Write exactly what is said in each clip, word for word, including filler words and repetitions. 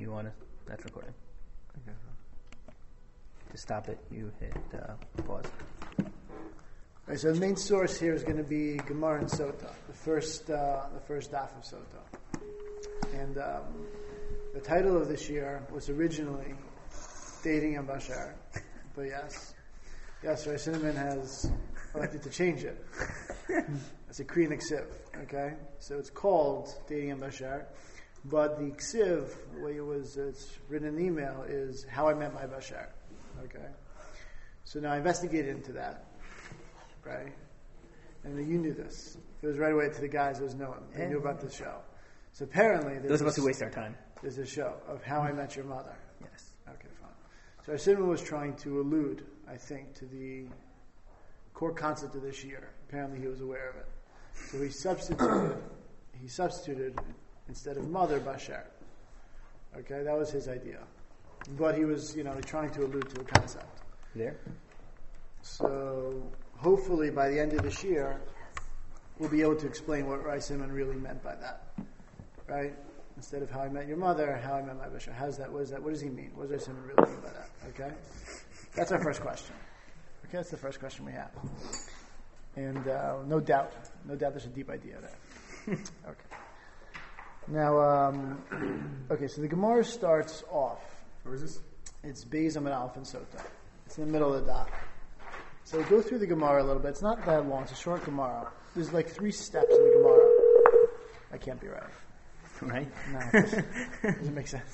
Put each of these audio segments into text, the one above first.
you want to, that's recording. Okay. To stop it, you hit uh, pause. All right, so the main source here is going to be Gemara and Sota, the first, uh, the first daf of Sota. And um, the title of this year was originally Dating and Bashar, but yes, yes, Rai Cinnamon has elected to change it. It's a Kriyan Ksiv, okay? So it's called Dating and Bashar, but the Ksiv, the way it was it's written in the email, is How I Met My Bashar, okay? So now I investigated into that, right? And you knew this. It was right away to the guys who was knowing. They knew about this show. So apparently, there's Those of us this- who waste our time. there's a show of How I Met Your Mother. Yes. Okay, fine. So Arsimon was trying to allude, I think, to the core concept of this year. Apparently, he was aware of it. So he substituted. he substituted instead of mother, Bashar. Okay, that was his idea. But he was, you know, trying to allude to a concept. There? So hopefully, by the end of this year, we'll be able to explain what Rai Simon really meant by that, right? Instead of How I Met Your Mother, How I Met My Bashar. How's that? What is that? What does he mean? What does Rai Simon really mean by that? Okay, that's our first question. Okay, that's the first question we have, and uh, no doubt, no doubt, there's a deep idea there. Okay. Now, um, okay, so the Gemara starts off. Where is this? It's Beis Amud Aleph and Sota. It's in the middle of the daf. So we'll go through the Gemara a little bit. It's not that long. It's a short Gemara. There's like three steps in the Gemara. I can't be right. Right? No, it doesn't, doesn't make sense.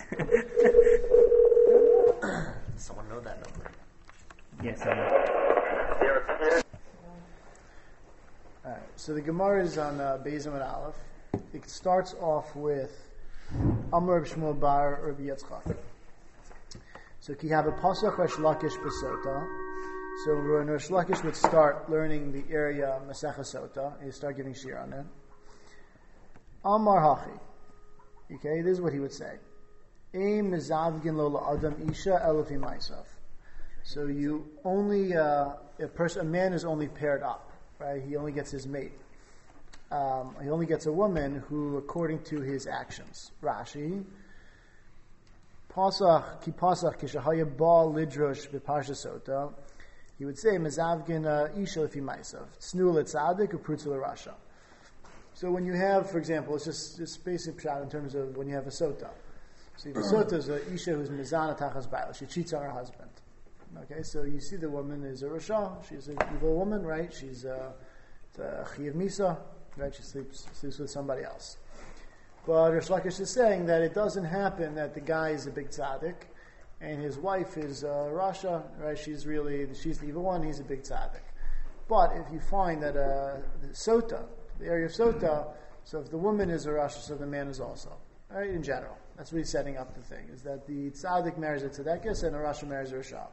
Someone know that number. Yes, I know. All right. So the Gemara is on uh, Beis Amud Aleph. It starts off with Amar Reb Shmuel Bar Rabbi Yitzchak. So you have a pasuk Resh Lakish B'Sota. So when Resh Lakish would start learning the area Masechah Sota, he'd start giving shir on it. Amar Hachi. Okay, this is what he would say. Ein mezavgin lo la'adam isha elefi ma'isaf. So you only uh, a person, a man is only paired up, right? He only gets his mate. Um, he only gets a woman who, according to his actions. Rashi. Pasach ki pasach kishahaya ba lidrosh b'parsha Sota. He would say mezavgin uh, isha lefi ma'isaf. Tznu letzadik uprutzu l'rasha. So when you have, for example, it's just just basic shot in terms of when you have a sota. So the sota is a isha who's mizana tachas ba'al. She cheats on her husband. Okay, so you see the woman is a rasha. She's an evil woman, right? She's a, a chiyav misa, right? She sleeps sleeps with somebody else. But Rish Lakish is saying that it doesn't happen that the guy is a big tzaddik and his wife is a rasha, right? She's really she's the evil one. He's a big tzaddik. But if you find that a uh, sota, the area of Sota, so if the woman is a Rasha, so the man is also. Right, in general. That's what he's setting up the thing, is that the Tzaddik marries a Tzadekis and a Rasha marries a Rasha.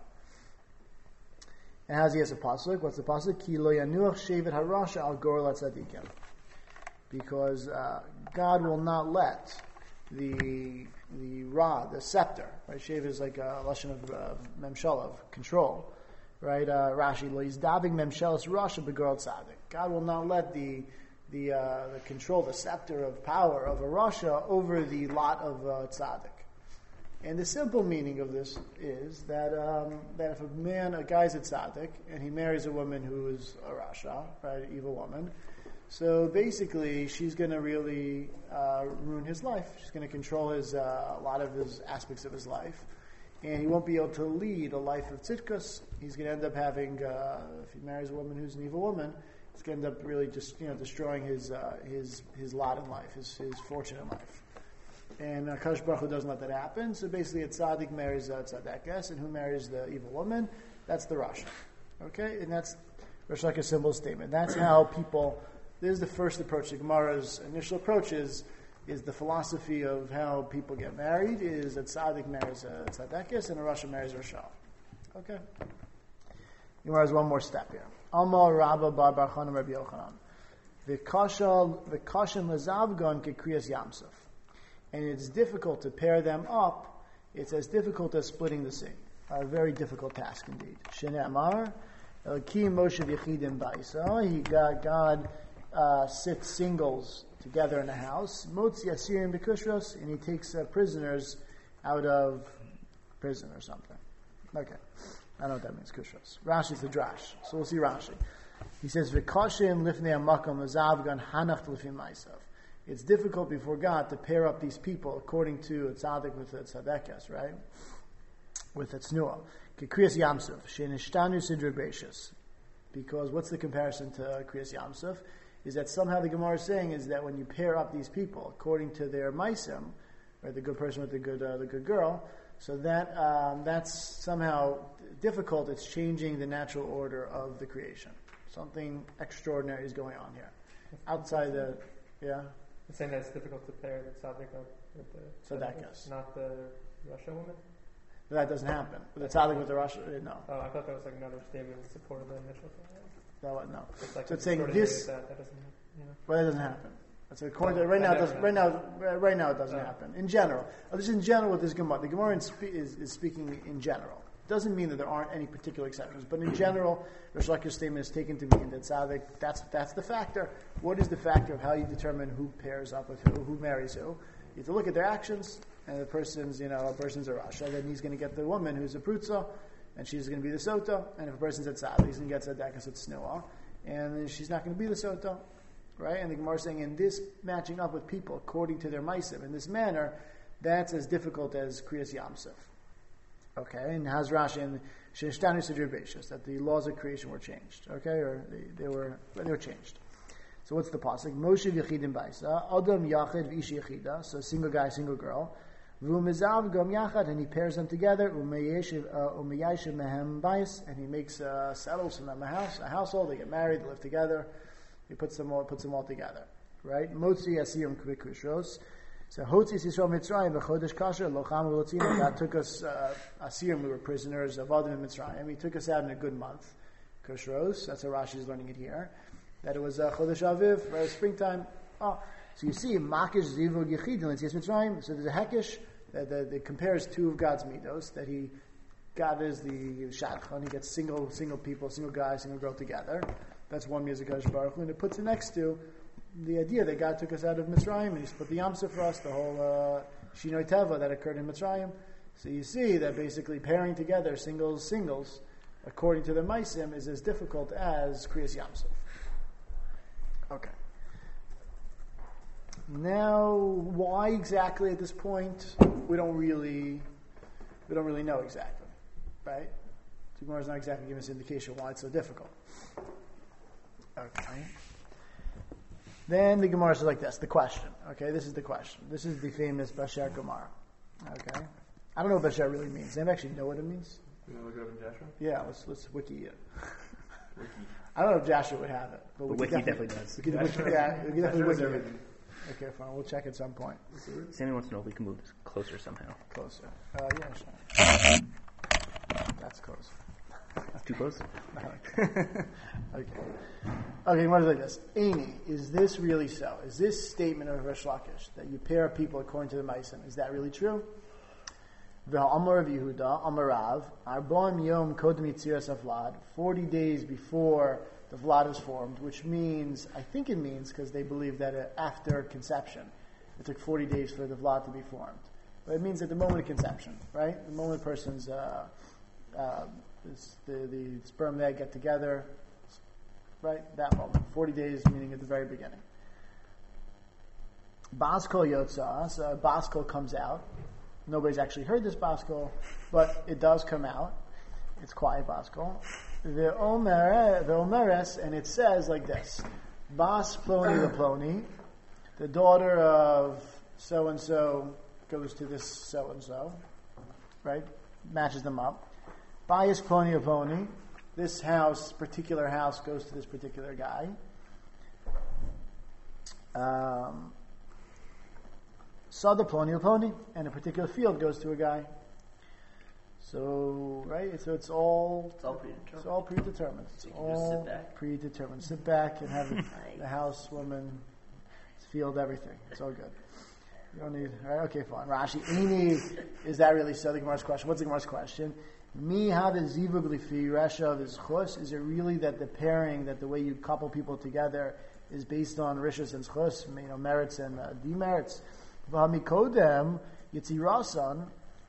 And how's he has a pasuk? What's the pasuk? Ki lo yanuach shevet harasha al gor latzadikim. Because uh, God will not let the the rod, the scepter, right? Shevet is like a lashon of uh, memshal, of control. Right, uh, Rashi, lo yizdaving memshelas rasha begor tzaddik. God will not let the the, uh, the control, the scepter of power of a rasha over the lot of uh, tzaddik. And the simple meaning of this is that um, that if a man, a guy's a tzaddik, and he marries a woman who is a rasha, right, an evil woman, so basically she's going to really uh, ruin his life. She's going to control his uh, a lot of his aspects of his life. And he won't be able to lead a life of tzidkus. He's going to end up having, uh, if he marries a woman who's an evil woman, he's going to end up really just, you know, destroying his uh, his his lot in life, his his fortune in life. And uh, Kadosh Baruch Hu doesn't let that happen. So basically, a tzaddik marries a tzaddikas, and who marries the evil woman? That's the rasha. Okay, and that's Rosh Hashana's symbol statement. That's how people. This is the first approach. The Gemara's initial approach is. is the philosophy of how people get married, is that tzaddik marries a tzaddakis and a rasha marries a rasha. Okay. Gemara has one more step here. Amar Rabba bar bar Chanan Rabbi Yochanan. V'kashin lezavgon kekriyas yamsuf. And it's difficult to pair them up. It's as difficult as splitting the sea. A very difficult task indeed. Shnei Amar, Elki Moshe v'yichidim ba'isa. He got God uh, sits singles together in a house. Motzi asirim b'kushros, and he takes uh, prisoners out of prison or something. Okay. I don't know what that means, kushos. Rashi's the drash. So we'll see Rashi. He says, V'koshin lifnei hamakom l'zavgan hanach l'fim ma'asav. It's difficult before God to pair up these people according to a tzaddik with a tzaddikas, right? With a tznuah. Kriyas Yamsuf, shenishtanu sidra beishus. Because what's the comparison to Kriyas Yamsuf? Is that somehow the Gemara is saying is that when you pair up these people according to their maisim, right, the good person with the good uh, the good girl, so that um, that's somehow difficult. It's changing the natural order of the creation. Something extraordinary is going on here. Outside the, yeah? You're saying that it's difficult to pair the tzaddik up with the Tzaddikas. Not the Russia woman? That doesn't happen. The tzaddik with the Russia, no. Oh, I thought that was like another statement in support of the initial thing. No, no. It's like So it's saying extraordinary this, That, that doesn't, you know. well, that doesn't happen. That's according to, right now, it doesn't, right now, right now it doesn't Oh. happen. In general, uh, this is in general with this Gemara. The Gemara in spe- is, is speaking in general. Doesn't mean that there aren't any particular exceptions, but in general, Rish Lakish's statement is taken to mean that tzaddik, that's that's the factor. What is the factor of how you determine who pairs up with who, who marries who? You have to look at their actions, and the person's, you know, a person's a rasha, then he's going to get the woman who's a prutza, and she's going to be the sota, and if a person's a tzaddik, he's going to get tzaddikas at snua, and then she's not going to be the sota, right? And the Gemara is saying in this matching up with people according to their maisim in this manner, that's as difficult as Kriyas Yamsuf. Okay, and has Rashi and Shenishtanu Sidra Beishus, that the laws of creation were changed. Okay, or they, they were they were changed. So what's the pasuk? Moshe v'chidim baisa, Adam yachid v'ish yachida, so single guy, single girl. V'umizav gam yachad, and he pairs them together. Umeyeshiv umeyeshiv mehem bais, and he makes uh, settles from them a house, a household. They get married, they live together. He puts them all puts them all together. Right? Motzi asirim kvikushros. So Hotzi Yisrael Mitzrayim v'chodesh kasher locham v'lotzina. God took us uh, asirim. We were prisoners of Adam and Mitzrayim. He took us out in a good month. Kushros. That's how Rashi is learning it here. That it was uh, Chodesh Aviv, right? Springtime. Oh, so you see Makish Zivu Yechid in Yitzias Mitzrayim. So there's a Hekish that, that, that compares two of God's midos. That he gathers the Shadchan. He gets single single people, single guy, single girl together. That's one music Baruch Hu. And it puts it next to the idea that God took us out of Mitzrayim and He's put the Yamsuf for us, the whole uh, Shinoi Teva that occurred in Mitzrayim. So you see that basically pairing together singles, singles, according to the Maisim, is as difficult as Kriyas Yamsuf. Okay. Now, why exactly at this point? We don't really, we don't really know exactly, right? The Gemara is not exactly giving us an indication why it's so difficult. Okay. Then the Gemara says like this, the question. Okay, this is the question. This is the famous Basher Gemara. Okay. I don't know what Basher really means. Does anybody actually know what it means? You want to look it up in Joshua? Yeah, let's let's wiki it. Wiki. I don't know if Joshua would have it, but, But we Wiki could definitely does. We could, wiki, yeah, we could definitely wiki it. Okay, fine. We'll check at some point. Sandy wants to know if we can move this closer somehow. Closer. Uh, yeah, sure. That's close. Too close? Okay. Okay, what is like this? Amy, is this really so? Is this statement of Rish Lakish that you pair people according to the Maisim, is that really true? V'ha'amar of Yehuda, Amarav, Arba'im Yom Kodem Yitziras HaVlad, forty days before the Vlad is formed, which means, I think it means, because they believe that uh, after conception, it took forty days for the Vlad to be formed. But it means at the moment of conception, right? The moment a person's, uh, uh, this, the, the sperm and egg get together, right? That moment. forty days, meaning at the very beginning. Baskol Yotza, so Baskol comes out. Nobody's actually heard this Baskol, but it does come out. It's quiet Baskol. The Omer, the Omeres, and it says like this: Bas Ploni the Ploni, the daughter of so and so goes to this so and so, right? Matches them up. Bias Ploni of Ploni, this house, particular house, goes to this particular guy. Um, Sada Ploni Ploni, and a particular field goes to a guy. So, right, so it's all It's all predetermined. It's all predetermined. It's So you can just all sit back. predetermined. Sit back and have the house, woman, field, everything. It's all good. You don't need. All right, okay, fine. Rashi, Ini, is that really so? The Gemara's question. What's the Gemara's question? Mi had a zivug lifi reshav is chus. Is it really that the pairing, that the way you couple people together, is based on rishus and chus, you know, merits and uh, demerits? V'hamikodem yitzirasan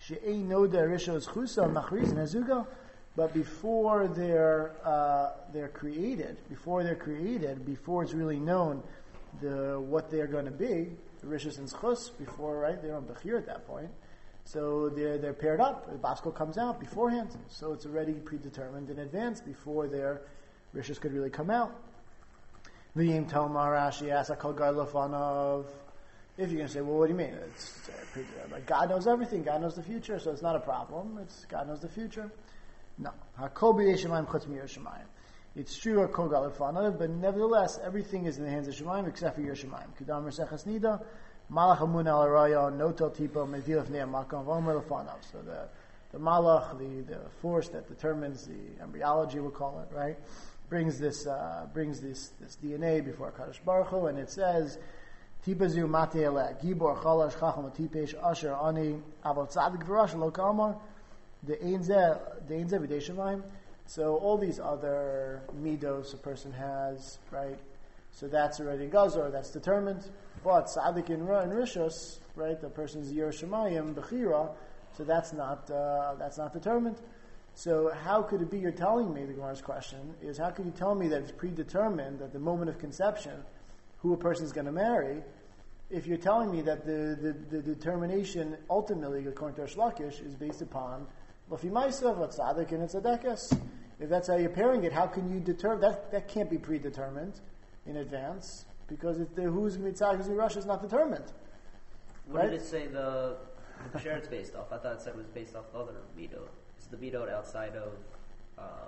she'ein noda rishos chusa machrizin hazuga. But before they're uh, they're created, before they're created, before it's really known the what they're going to be, the rishos and schus, before right they're on bechir at that point. So they're they're paired up. The baskol comes out beforehand, so it's already predetermined in advance before their rishos could really come out. V'yim Tomar Rashi asks Akol Gar Lofanov. If you're going to say, well, what do you mean? It's, uh, like God knows everything. God knows the future, so it's not a problem. It's God knows the future. No. Hakol b'yei Shemayim chutz mi'yer Shemayim. It's true Akol Gar Lofanov, but nevertheless, everything is in the hands of Shemayim except for Yer Shemayim. Kedam Merseches Nida, Malach Amun Al Araya, Notel Tipo, Medil Fnei Makom, Vomer Lofanov. So the the Malach, the, the force that determines the embryology, we'll call it, right? brings this uh, brings this this D N A before Kadosh Baruch Hu, and it says, "Tipazu mate ele gibor chalash chacham tipesh asher ani avot tzadik v'rash lo kamar the einze the einze v'dei shemayim." So all these other midos a person has, right? So that's already gazor, that's determined. But tzadik in ra and rishos, right? The person's yer shemayim bechira, so that's not uh, that's not determined. So how could it be you're telling me, the Gemara's question is, how could you tell me that it's predetermined at the moment of conception who a person is going to marry, if you're telling me that the, the, the determination ultimately, according to Rish Lakish, is based upon Lafi Maisav, a Tzadik, and a Tzedekes? If that's how you're pairing it, how can you determine, that that can't be predetermined in advance, because it's the who's Mitzvah, who's Rush is not determined. What Right? did it say the, the Sheret's based off? I thought it said it was based off the other Mido. Is the Mido outside of um,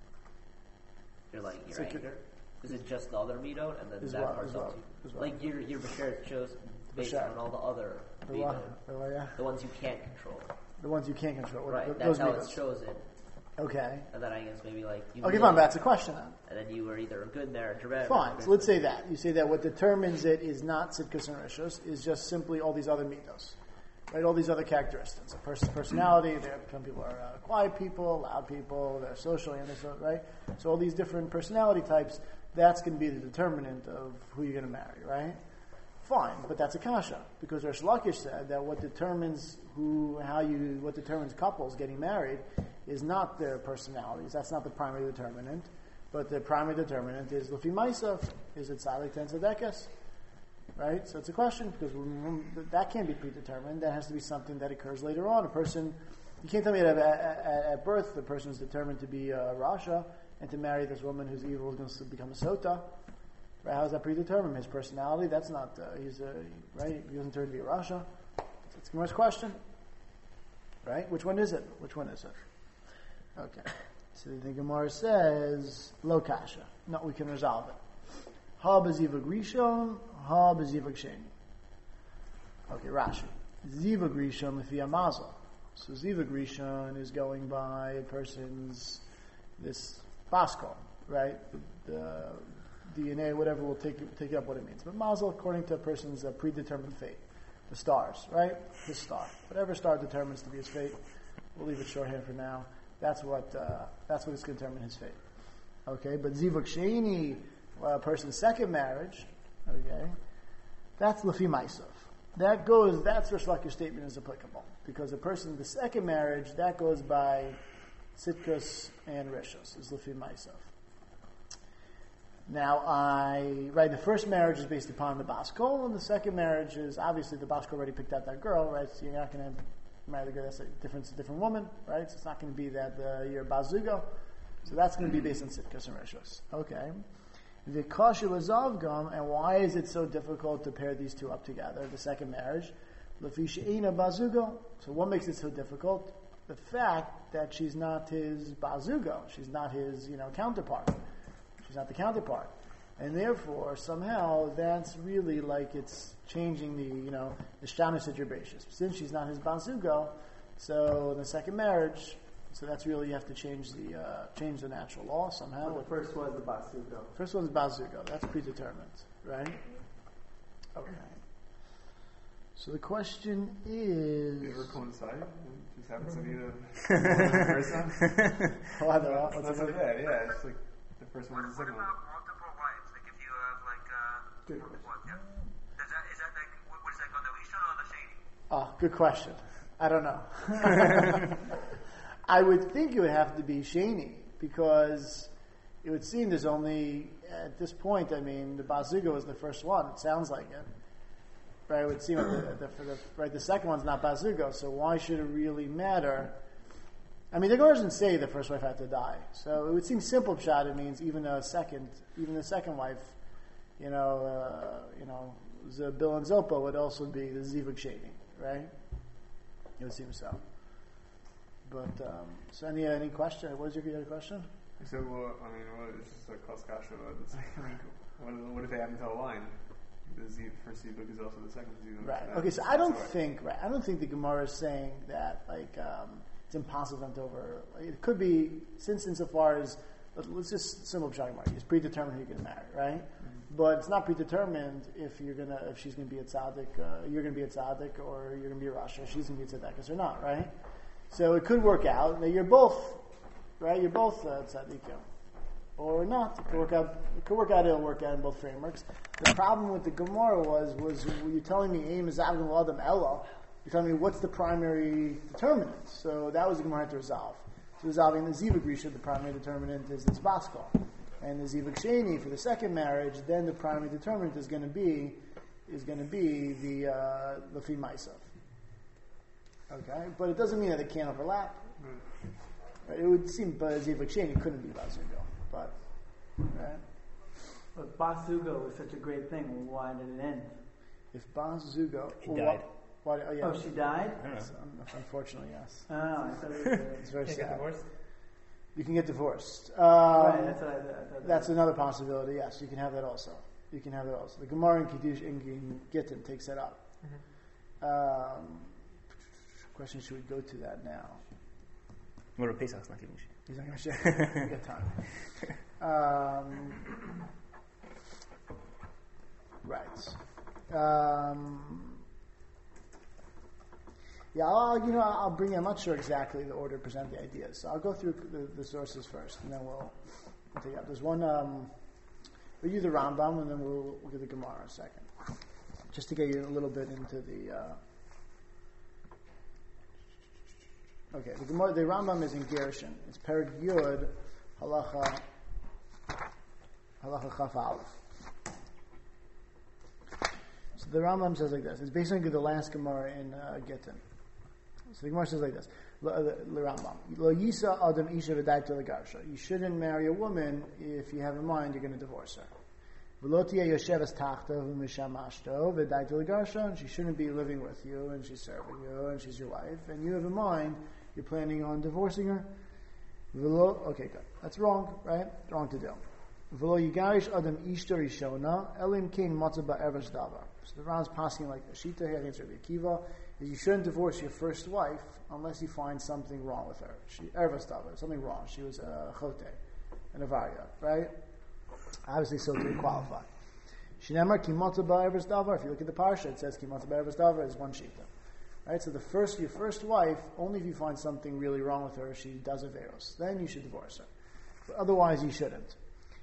your like your So anger? Is it just the other Mido and then As that well, part's as up well, to you? as well. Like your your Bashert chose based Bashert. on all the other The, Mido, one, the, one, yeah. the ones you can't control. the ones you can't control. Right, th- that's those how midos. it's chosen. Okay. And then I guess maybe like you Okay, live, fine, but that's a question then. and then you were either a good marriage or bad. Fine. marriage. So let's say that. You say that what determines it is not Tzidkus and Rishos, is just simply all these other mitos. Right? All these other characteristics. A person's personality, there, some people are uh, quiet people, loud people, they're socially, and so, right? So all these different personality types, that's going to be the determinant of who you're going to marry, right? Fine, but that's a kasha. Because Rish Lakish said that what determines who, how you, what determines couples getting married is not their personalities. That's not the primary determinant. But the primary determinant is Lefi Maisav, is it Tzadik Ten Tzedekes? Right? So it's a question, because that can't be predetermined. That has to be something that occurs later on. A person, you can't tell me that at, at, at birth the person is determined to be a Rasha and to marry this woman who's evil is going to become a Sota. Right? How is that predetermined? His personality? That's not, uh, he's a, right? He doesn't turn to be a Rasha. So it's a Gemara's question. Right? Which one is it? Which one is it? Okay. So the Gemara says, Lo Kasha. No, we can resolve it. Ha b'zivag rishon, ha b'zivag sheni. Okay, Rashi. Zivag rishon lefi amazel. So zivag rishon is going by a person's, this baskol, right? The, the D N A, whatever, we'll take, take up what it means. But mazel, according to a person's uh, predetermined fate. The stars, right? His star. Whatever star determines to be his fate, we'll leave it shorthand for now. That's what, uh, that's what is going to determine his fate. Okay, but zivag sheni, a person's second marriage, okay, that's Lefi Maisav. That goes, that's Rish Lakish's statement is applicable. Because a person, the second marriage, that goes by Tzidkus and Rishos, is Lefi Maisav. Now, I, right, the first marriage is based upon the Baskol, and the second marriage is, obviously the Baskol already picked out that girl, right, so you're not going to marry the girl, that's a different, a different woman, right, so it's not going to be that uh, you're Bazugo. So that's going to be based on Tzidkus and Rishos. Okay. The kasha lazavgam, and why is it so difficult to pair these two up together? The second marriage, lefi she'ina bazugo. So what makes it so difficult? The fact that she's not his bazugo, she's not his, you know, counterpart. She's not the counterpart, and therefore somehow that's really like it's changing the, you know, the shanus situation. Since she's not his bazugo, so the second marriage. So that's really, you have to change the uh, change the natural law somehow. Well, the first was the Basugo. First one is Bazugo. That's predetermined, right? Okay. So the question is... They ever coincide? Just happens to be the first one? Oh, I don't know. What's That's it like that, yeah. It's like the first one is the What second one. about multiple wives? Like if you have like uh, Good multiple wives, yeah. Does that, is that like, what, what is that called, the Rishon or the Sheni? Oh, good question. I don't know. I would think it would have to be Shani, because it would seem there's only, at this point, I mean, the Bazuga was the first one. It sounds like it. Right? It would seem like the, the, for the, right, the second one's not Bazuga, so why should it really matter? I mean, the Gemara doesn't say the first wife had to die. So it would seem simple pshat, it means even a second, even the second wife, you know, uh, you know, Zabil and Zopa would also be the Zivug Shani, right? It would seem so. But, um, so any, any question? What was your, your question? So, well, I mean, well, it's just a cost kasha. What, what if they happen to align? The Z, first Zivug is also the second Zivug. Right. Okay, so I don't think, right, I don't think the Gemara is saying that, like, um, it's impossible for them to over. It could be, since insofar as, let's just simple pshat mark. It's predetermined who you're going to marry, right? Mm-hmm. But it's not predetermined if you're gonna, if she's going to be a tzaddik, uh, you're going to be a tzaddik, or you're going to be a rasha, she's going to be a tzaddikus or not, right? So it could work out that you're both, right? You're both uh, tzaddikim, or not. It could work out. It could work out. It'll work out in both frameworks. The problem with the Gemara was, was were you telling me aim is avim l'adam ella? You're telling me what's the primary determinant. So that was the Gemara had to resolve. So resolving the Zivug Risha, the primary determinant is this Baskal. And the Zivug Sheni for the second marriage, then the primary determinant is going to be is going to be the uh, Lefi Maisav. Okay, but it doesn't mean that they can't overlap. Right? It would seem, but Zivug Sheni couldn't be Bazugo. But right? But Bazugo was such a great thing. Why did it end? If Bazugo, He well, died. Why, oh, yeah. Oh, she died? I don't know. So, unfortunately, yes. Oh, I thought it was. It's very Can't sad. get divorced. You can get divorced. Um, right, that's what I, I thought. That's another possibility. Yes, you can have that also. You can have that also. The Gemara in Kiddush in Gittin takes that up. Mm-hmm. Um, question: should we go to that now? What about Pesach's not giving shit? He's not going to share. We got time. Um, right. Um, yeah, I'll, you know, I'll bring. I'm not sure exactly the order to present the ideas, so I'll go through the, the sources first, and then we'll, we'll take up. There's one. Um, we'll do the Rambam, and then we'll we'll do the Gemara in a second, just to get you a little bit into the. Uh, okay, the Gemara, the Rambam is in Gershon. It's Perek Yud, Halacha, Halacha Chaf Aleph. So the Rambam says like this. It's basically the last Gemara in uh, Gittin. So the Gemara says like this: the Rambam, Lo yisa adam isha v'daita legarsha. You shouldn't marry a woman if you have in mind you're going to divorce her. V'lo tiyeh yosheves tachta v'misham ashto v'daita legarsha. She shouldn't be living with you and she's serving you and she's your wife and you have in mind you're planning on divorcing her. V'lo, okay, good. That's wrong, right? Wrong to do. V'lo yigarish adam ishta rishona elim kein matzah ba'eres davar. So the Ram's passing like the Shita here, I think it's Rabbi Akiva, is you shouldn't divorce your first wife unless you find something wrong with her. She Ervas Davar, something wrong. She was a chote, an avaria, right? Obviously, so to qualify. Shinemar kimotza ba'ervas davar. If you look at the parsha, it says kimotza ba'ervas davar is one Shita, right? So the first, your first wife, only if you find something really wrong with her, she does averos, then you should divorce her. But otherwise, you shouldn't.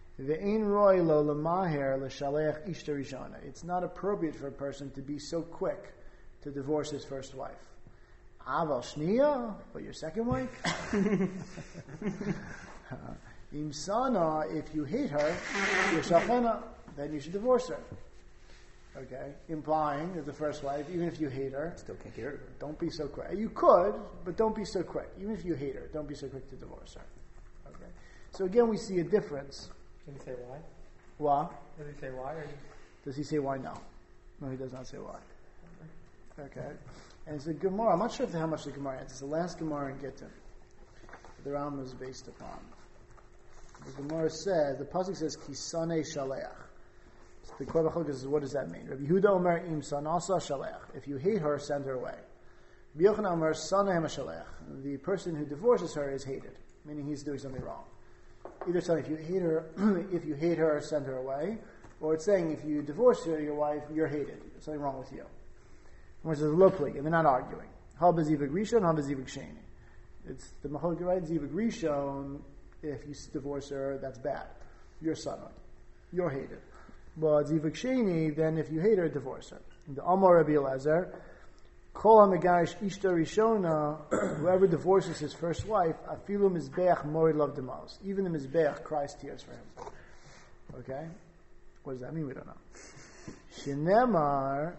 It's not appropriate for a person to be so quick to divorce his first wife. Aval shniya, but your second wife? Imsana, if you hate her, yeshachena, then you should divorce her. Okay? Implying that the first wife, even if you hate her, Still can't get rid of her. don't be so quick. You could, but don't be so quick. Even if you hate her, don't be so quick to divorce her. Okay? So again, we see a difference. Did he say why? What? Does he say why? Or you... Does he say why? No. No, he does not say why. Okay. And it's a Gemara. I'm not sure if how much the Gemara is. It's the last Gemara in Gittin. The Rambam is based upon. The Gemara says, the pasuk says, Kisane Shaleach. So the Korban Chok says, what does that mean? Rabbi Yehuda Omer, Im Sanasa Shaleach. If you hate her, send her away. Rabbi Yochanan Omer, Sanehem Shaleach. The person who divorces her is hated, meaning he's doing something wrong. Either saying if you hate her, if you hate her, send her away, or it's saying if you divorce her, your wife, you're hated. There's something wrong with you. And it's a lopli, and they're not arguing. Haba zivug rishon, haba zivug sheni. It's the mahog, right? Zivug rishon. If you divorce her, that's bad. You're son. You're hated. But zivug sheni, then if you hate her, divorce her. The Amar Rabbi Elazar, Kol ha-megarish ishta rishona, whoever divorces his first wife, afilu mizbeach morid lav demos. Even the mizbeach cries tears for him. Okay? What does that mean? We don't know. Shenemar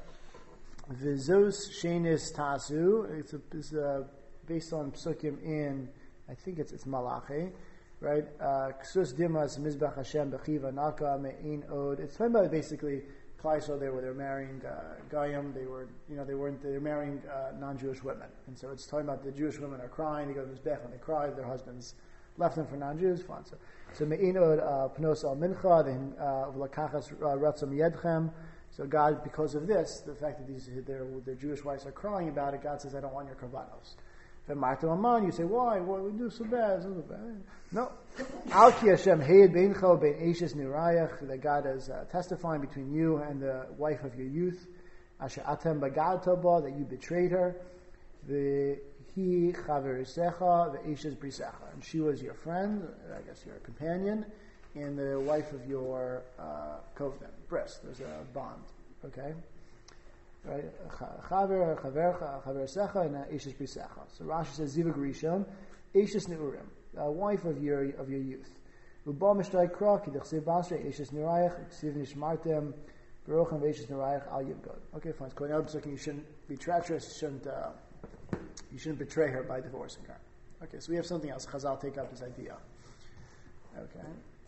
v'zos shenis tasu. It's, a, it's a, based on psukim in, I think it's it's Malachi, right? Ksus dimas mizbach Hashem b'chiva naka me'in od. It's talking about basically Klai Yisrael. They were they were marrying uh, Goyim. They were you know they weren't they were marrying uh, non-Jewish women, and so it's talking about the Jewish women are crying. They go to mizbech when they cry. Their husbands left them for non-Jews. Fine. So so me'in od pnos al mincha then v'lakachas ratzam yedchem. So God, because of this, the fact that these their, their Jewish wives are crying about it, God says, I don't want your karbanos. You say, why? Why we do so bad? So bad? No. Al ki Hashem heyed beincho bein eishes nirayach, that God is uh, testifying between you and the wife of your youth. Asher atem bagadto ba, that you betrayed her. The he chaverisecha, the eishes brisecha, and she was your friend, I guess your companion, and the wife of your uh, kovden, bris. There's a bond. Okay. Right, chaver, chaver, chaver secha, and eishes brisecha. So Rashi says zivug rishon, eishes neurim, a wife of your of your youth. Uba mishtay kra ki dechsev basrei eishes neurayach, ksiv nishmartem, berochem eishes neurayach al yivgod. Okay, fine. Going out you shouldn't be treacherous. You shouldn't uh, you shouldn't betray her by divorcing her. Okay, so we have something else. Chazal take up this idea. Okay,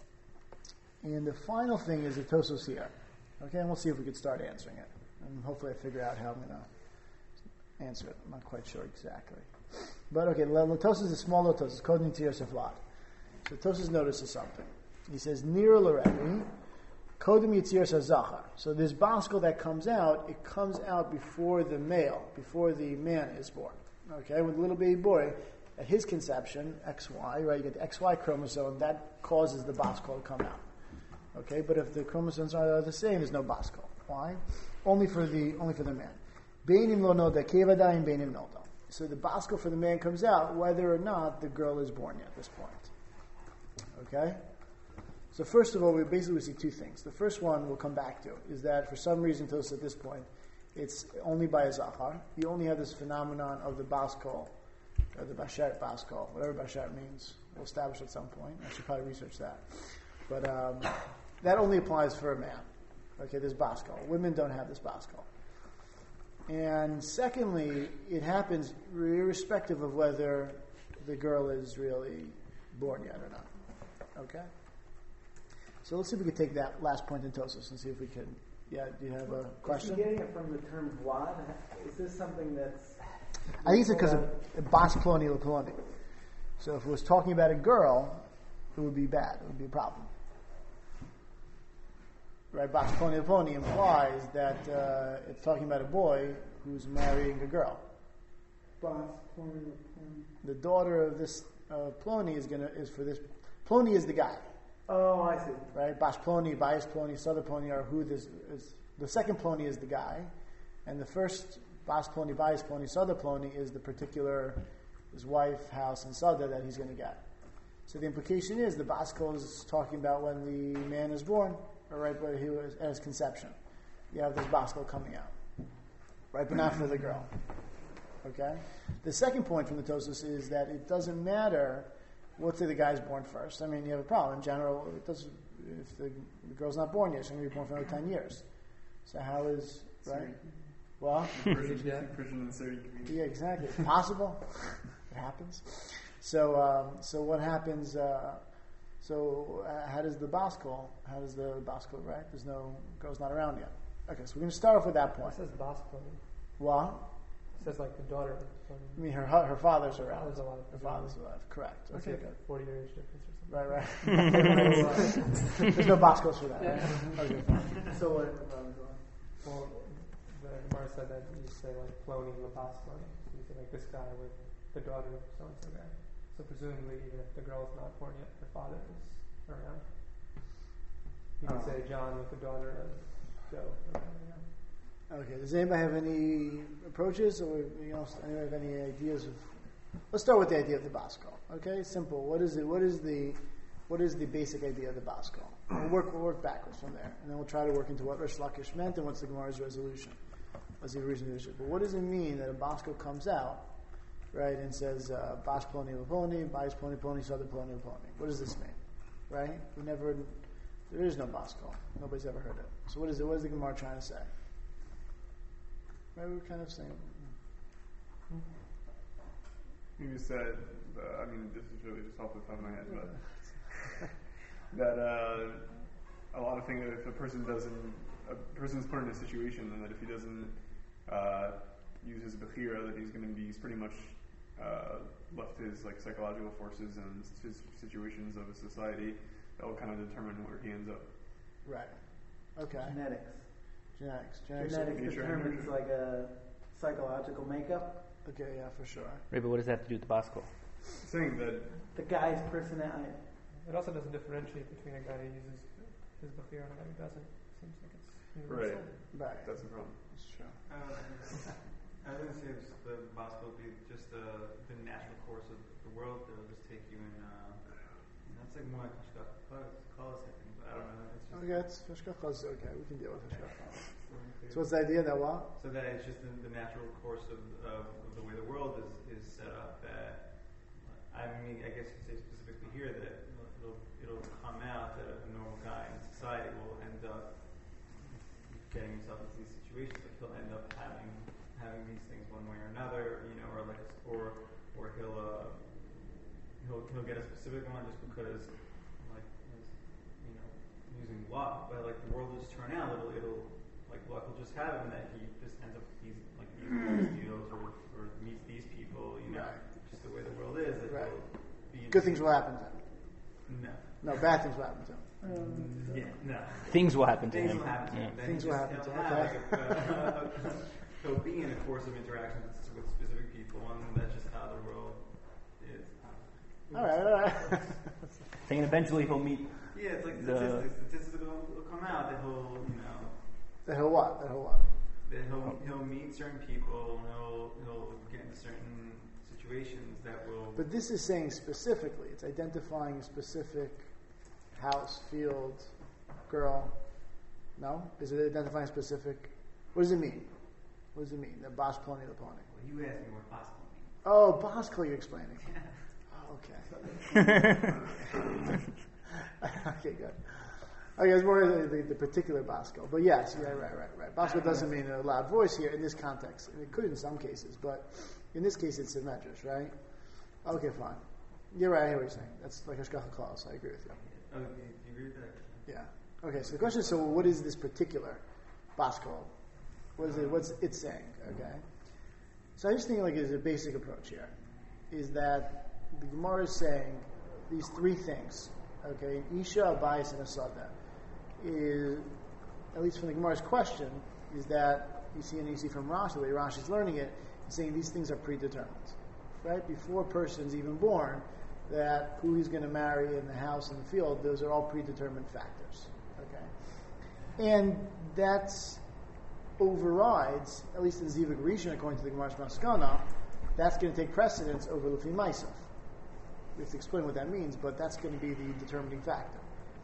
and the final thing is the Tosos here. Okay, and we'll see if we could start answering it. And hopefully I figure out how I'm going to answer it. I'm not quite sure exactly. But okay, Tosos is a small little Tosos, coding to Yosef Lad. So Tosos notices something. He says, Nir l'Rebbe, Kodim Yitzir Zachar. So this baskel that comes out, it comes out before the male, before the man is born. Okay, with the little baby boy, at his conception, X Y, right, you get the X Y chromosome, that causes the baskel to come out. Okay, but if the chromosomes are the same, there's no baskel. Why? Only for the only for the man. Beinim lo noda kevadayim beinim noda. So the baskel for the man comes out whether or not the girl is born yet at this point. Okay? So first of all, we basically see two things. The first one we'll come back to is that for some reason to us at this point, it's only by a zachar. You only have this phenomenon of the baskel, or the bashert baskel, whatever bashert means. We'll establish at some point. I should probably research that. But um, that only applies for a man. Okay, this baskel. Women don't have this baskel. And secondly, it happens irrespective of whether the girl is really born yet or not. Okay? So let's see if we can take that last point in Tosos and see if we can. Yeah, do you have a question? Is he getting it from the term vlad? Is this something that's... I think it's because of bas ploni ploni. So if it was talking about a girl, it would be bad. It would be a problem. Right, Bas Ploni Ploni implies that uh, it's talking about a boy who's marrying a girl. Bas Ploni Ploni. The daughter of this uh, Ploni is gonna is for this. Ploni is the guy. Oh, I see. Right, Bas Ploni, Bias Ploni, Souther Ploni are who this is. The second Ploni is the guy, and the first Bas Ploni, Bias Ploni, Souther Ploni is the particular his wife, house, and Souther that he's going to get. So the implication is the Baskel is talking about when the man is born. Right, where he was at his conception, you have this baskel coming out, right, but not for the girl. Okay. The second point from the Tosos is that it doesn't matter what say the guy's born first. I mean, you have a problem in general. It does if the, the girl's not born yet, she's going to be born for another ten years. So how is right? Well, Persian, yeah. Persian and Syrian community. Yeah, exactly. It's possible. It happens. So, um, so what happens? Uh, So uh, how does the baskel? How does the baskel? Right? There's no girl's not around yet. Okay, so we're going to start off with that point. It says baskel. What? It says like the daughter. I mean, her her father's around. Father's alive. Her father's alive. Correct. It's Okay, like good. a forty year age difference or something. Right, right. There's no baskels for that. Yeah. Okay. So what? Well, the Gemara said that you say like Ploni Labaskloni. So you say like this guy with the daughter of so and so guy. So presumably, even if the girl is not born yet, her father is around. You can Oh. say John with the daughter of Joe. Or whatever, yeah. Okay. Does anybody have any approaches, or you know, anybody have any ideas of? Let's start with the idea of the baskel. Okay, simple. What is it? What is the what is the basic idea of the baskel? We'll work we'll work backwards from there, and then we'll try to work into what Rish Lakish meant and what's the Gemara's resolution. as the original issue. But what does it mean that a Basko comes out, right, and says, uh, Bas Ploni Laponi, Bais Ploni Ploni, Sada Ploni Laponi? What does this mean? Right? We never, there is no Basko. Nobody's ever heard it. So what is it? What is the Gemara trying to say? Right, we were kind of saying. You said, uh, I mean, this is really just off the top of my head, but that uh, a lot of things, if a person doesn't, a person's put in a situation, and that if he doesn't uh, use his bechira, that he's going to be, he's pretty much uh, left his like psychological forces and his situations of a society that will kind of determine where he ends up. Right. Okay. Genetics. Genetics. Genetics. Genetics nature, determines nature. like a psychological makeup. Okay, yeah, for sure. Right, but what does that have to do with the Basko? Saying that The guy's personality. It also doesn't differentiate between a guy who uses his bechira and a guy who doesn't. It seems like it's universal. Right. Right. that's the problem. That's true. Uh, I was going to say it's the gospel would be just uh, the natural course of the world. It'll just take you in. Uh, that's like more like Hashgacha, I think, but I don't know. It's just Okay, it's Hashgacha is okay. We can deal with Hashgacha. So what's the idea that what? So that it's just the, the natural course of, of, of the way the world is, is set up. That I mean, I guess you could say specifically here that it'll it'll come out that a normal guy in society will end up getting himself into these situations. Like he'll end up having having these things one way or another, you know, or like a, or or he'll uh, he'll he'll get a specific one just because like you know using luck, but like the world will just turn out. It'll it'll like luck will just have him that he just ends up these like these these deals or, or meets these people, you know, Right. just the way the world is. That Right. he'll be Good things will happen to him. No. No, bad things will happen to him. Um, Yeah. No. Things will happen to Things him. will happen to Yeah. him. Then Things he will just- happen to he'll him, have, okay. like, a- he'll be in a course of interaction with, with specific people, and that's just how the world is. All right, all right. Saying eventually he'll meet. Yeah, it's like The- statistics. Statistics will, will come out that he'll, you know, That he'll what? That he'll what? that he'll he'll meet certain people, and he'll he'll get into certain situations that will. But this is saying specifically. It's identifying a specific house, field, girl. No? Is it identifying specific? What does it mean? What does it mean? The Bas Ploni the Ploni. Well, you asked me what possible means. Oh, Basko you're explaining. Oh, okay. Okay, good. Okay, it's more the, the, the particular Basko. But yes, yeah, right, right, right. Basko doesn't mean a loud voice here in this context. I mean, it could in some cases, but in this case it's a medrash, right? Okay, fine. You're right, I hear what you're saying. That's like a shkacha clause. I agree with you. Oh, do you, do you agree with that? Yeah. Okay, so the question is, so what is this particular Basko? What is it, what's it saying? Okay. So I just think like there's a basic approach here. Is that the Gemara is saying these three things. Okay, Isha, Abayis, and Asada is, at least from the Gemara's question, is that you see and you see from Rashi, the way Rashi is learning it, it's saying these things are predetermined. Right? Before a person's even born, that who he's going to marry in the house and the field, those are all predetermined factors. Okay? And that's overrides, at least in Zivug Rishon, according to the Gemara's Maskana, that's going to take precedence over Lufi Maisaf. We have to explain what that means, but that's going to be the determining factor.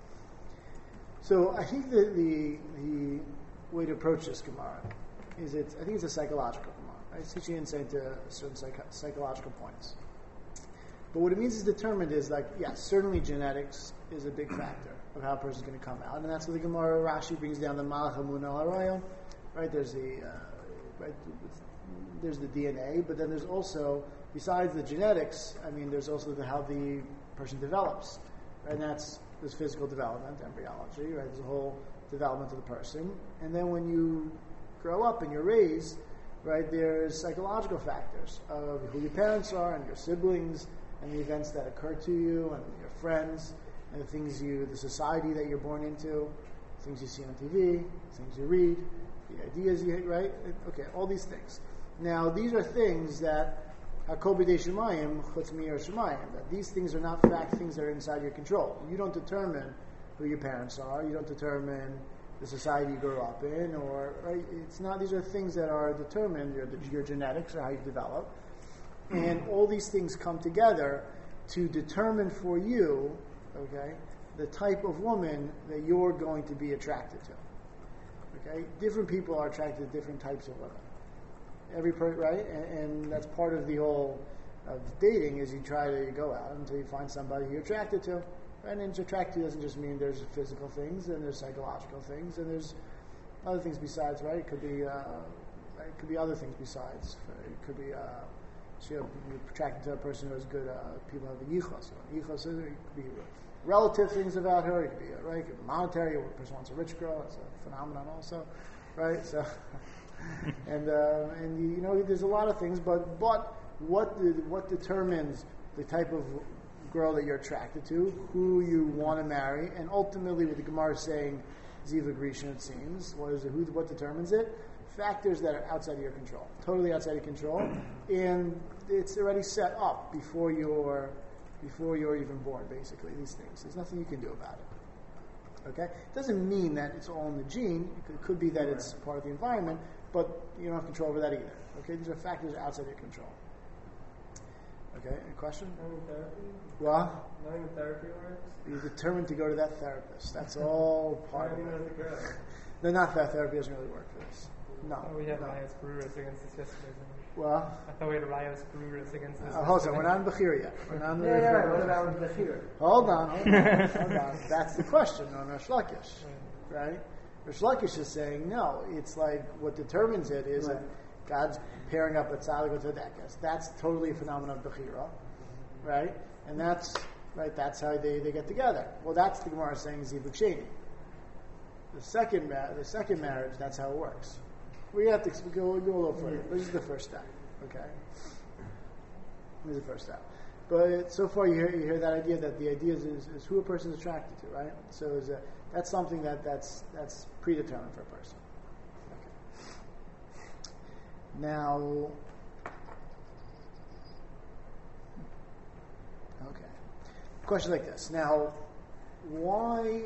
So I think that the the way to approach this Gemara is it's I think it's a psychological Gemara. Right? It's teaching insight to certain psych- psychological points. But what it means is determined is like, yes, certainly genetics is a big factor of how a person's going to come out. And that's what the Gemara Rashi brings down the Malach HaMuna HaRayon. Right? There's the uh, right, there's the D N A, but then there's also, besides the genetics, I mean, there's also the, how the person develops. Right? And that's this physical development, embryology, right? There's a whole development of the person. And then when you grow up and you're raised, right, there's psychological factors of who your parents are and your siblings and the events that occur to you and your friends and the things you, the society that you're born into, things you see on T V, things you read, the ideas you, right? Okay, all these things. Now, these are things that Hakol b'dei Shemayim, chutz mi'yer Shemayim, that these things are not fact things that are inside your control. You don't determine who your parents are. You don't determine the society you grow up in, or right? It's not. These are things that are determined. Your, your genetics or how you develop, and all these things come together to determine for you, okay, the type of woman that you're going to be attracted to. Okay, different people are attracted to different types of women. Every per, right, and, and that's part of the whole of dating is you try to go out until you find somebody you're attracted to. Right? And attracted to doesn't just mean there's physical things and there's psychological things and there's other things besides. Right? It could be uh, right? It could be other things besides. It could be uh, so you're attracted to a person who has good. Uh, people have the yichos. Yichos. It could be relative things about her. It could be uh, right. It could be monetary. A person wants a rich girl. It's a phenomenon also. Right? So. and uh, and you, you know there's a lot of things, but but what the, what determines the type of girl that you're attracted to, who you want to marry, and ultimately what the Gemara is saying, Ziva Grecian it seems, what is it, who what determines it? Factors that are outside of your control, totally outside of your control, and it's already set up before you're before you're even born. Basically, these things. There's nothing you can do about it. Okay, it doesn't mean that it's all in the gene. It could, it could be that it's part of the environment. But you don't have control over that either. Okay, these are factors outside your control. Okay, any question? Knowing therapy? What? Knowing therapy works? You're determined to go to that therapist. That's all part of I mean, it. as a girl. No, not that therapy doesn't really work for this. No. Oh, we had no. Rayas Brewerus against this yesterday. Well, I thought we had Rayas Brewerus against this. uh, hold on, we're not in Bechira yet. We're not in the Yeah, yeah, right. What about the here? Hold on, hold on, hold on. That's the question on Rosh Lakish, right? Rosh Lakish is saying no. It's like what determines it is Right. God's pairing up with Tzaddik with Tzedekah. That's totally a phenomenon of Bechira, right? And that's right. That's how they, they get together. Well, that's the Gemara saying Zivug Sheni. The second ma- the second marriage, that's how it works. We have to we go, go a little further. This is the first step. Okay, this is the first step. But so far, you hear you hear that idea that the idea is, is, is who a person is attracted to, right? So is a, that's something that that's that's predetermined for a person. Okay. Now, okay, question like this. Now, why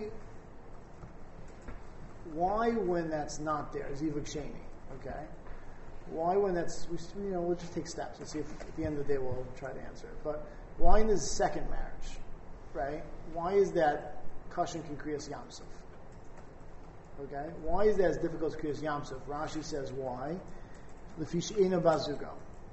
why when that's not there? Zivug Sheni, okay? Why when that's, you know, we'll just take steps. Let's see if at the end of the day we'll try to answer it. But why in this second marriage, right? Why is that Kashan can Kriyas Yamsuf? Okay? Why is that as difficult as Kriyas Yamsuf? Rashi says why. Lefish Eina Bazugo.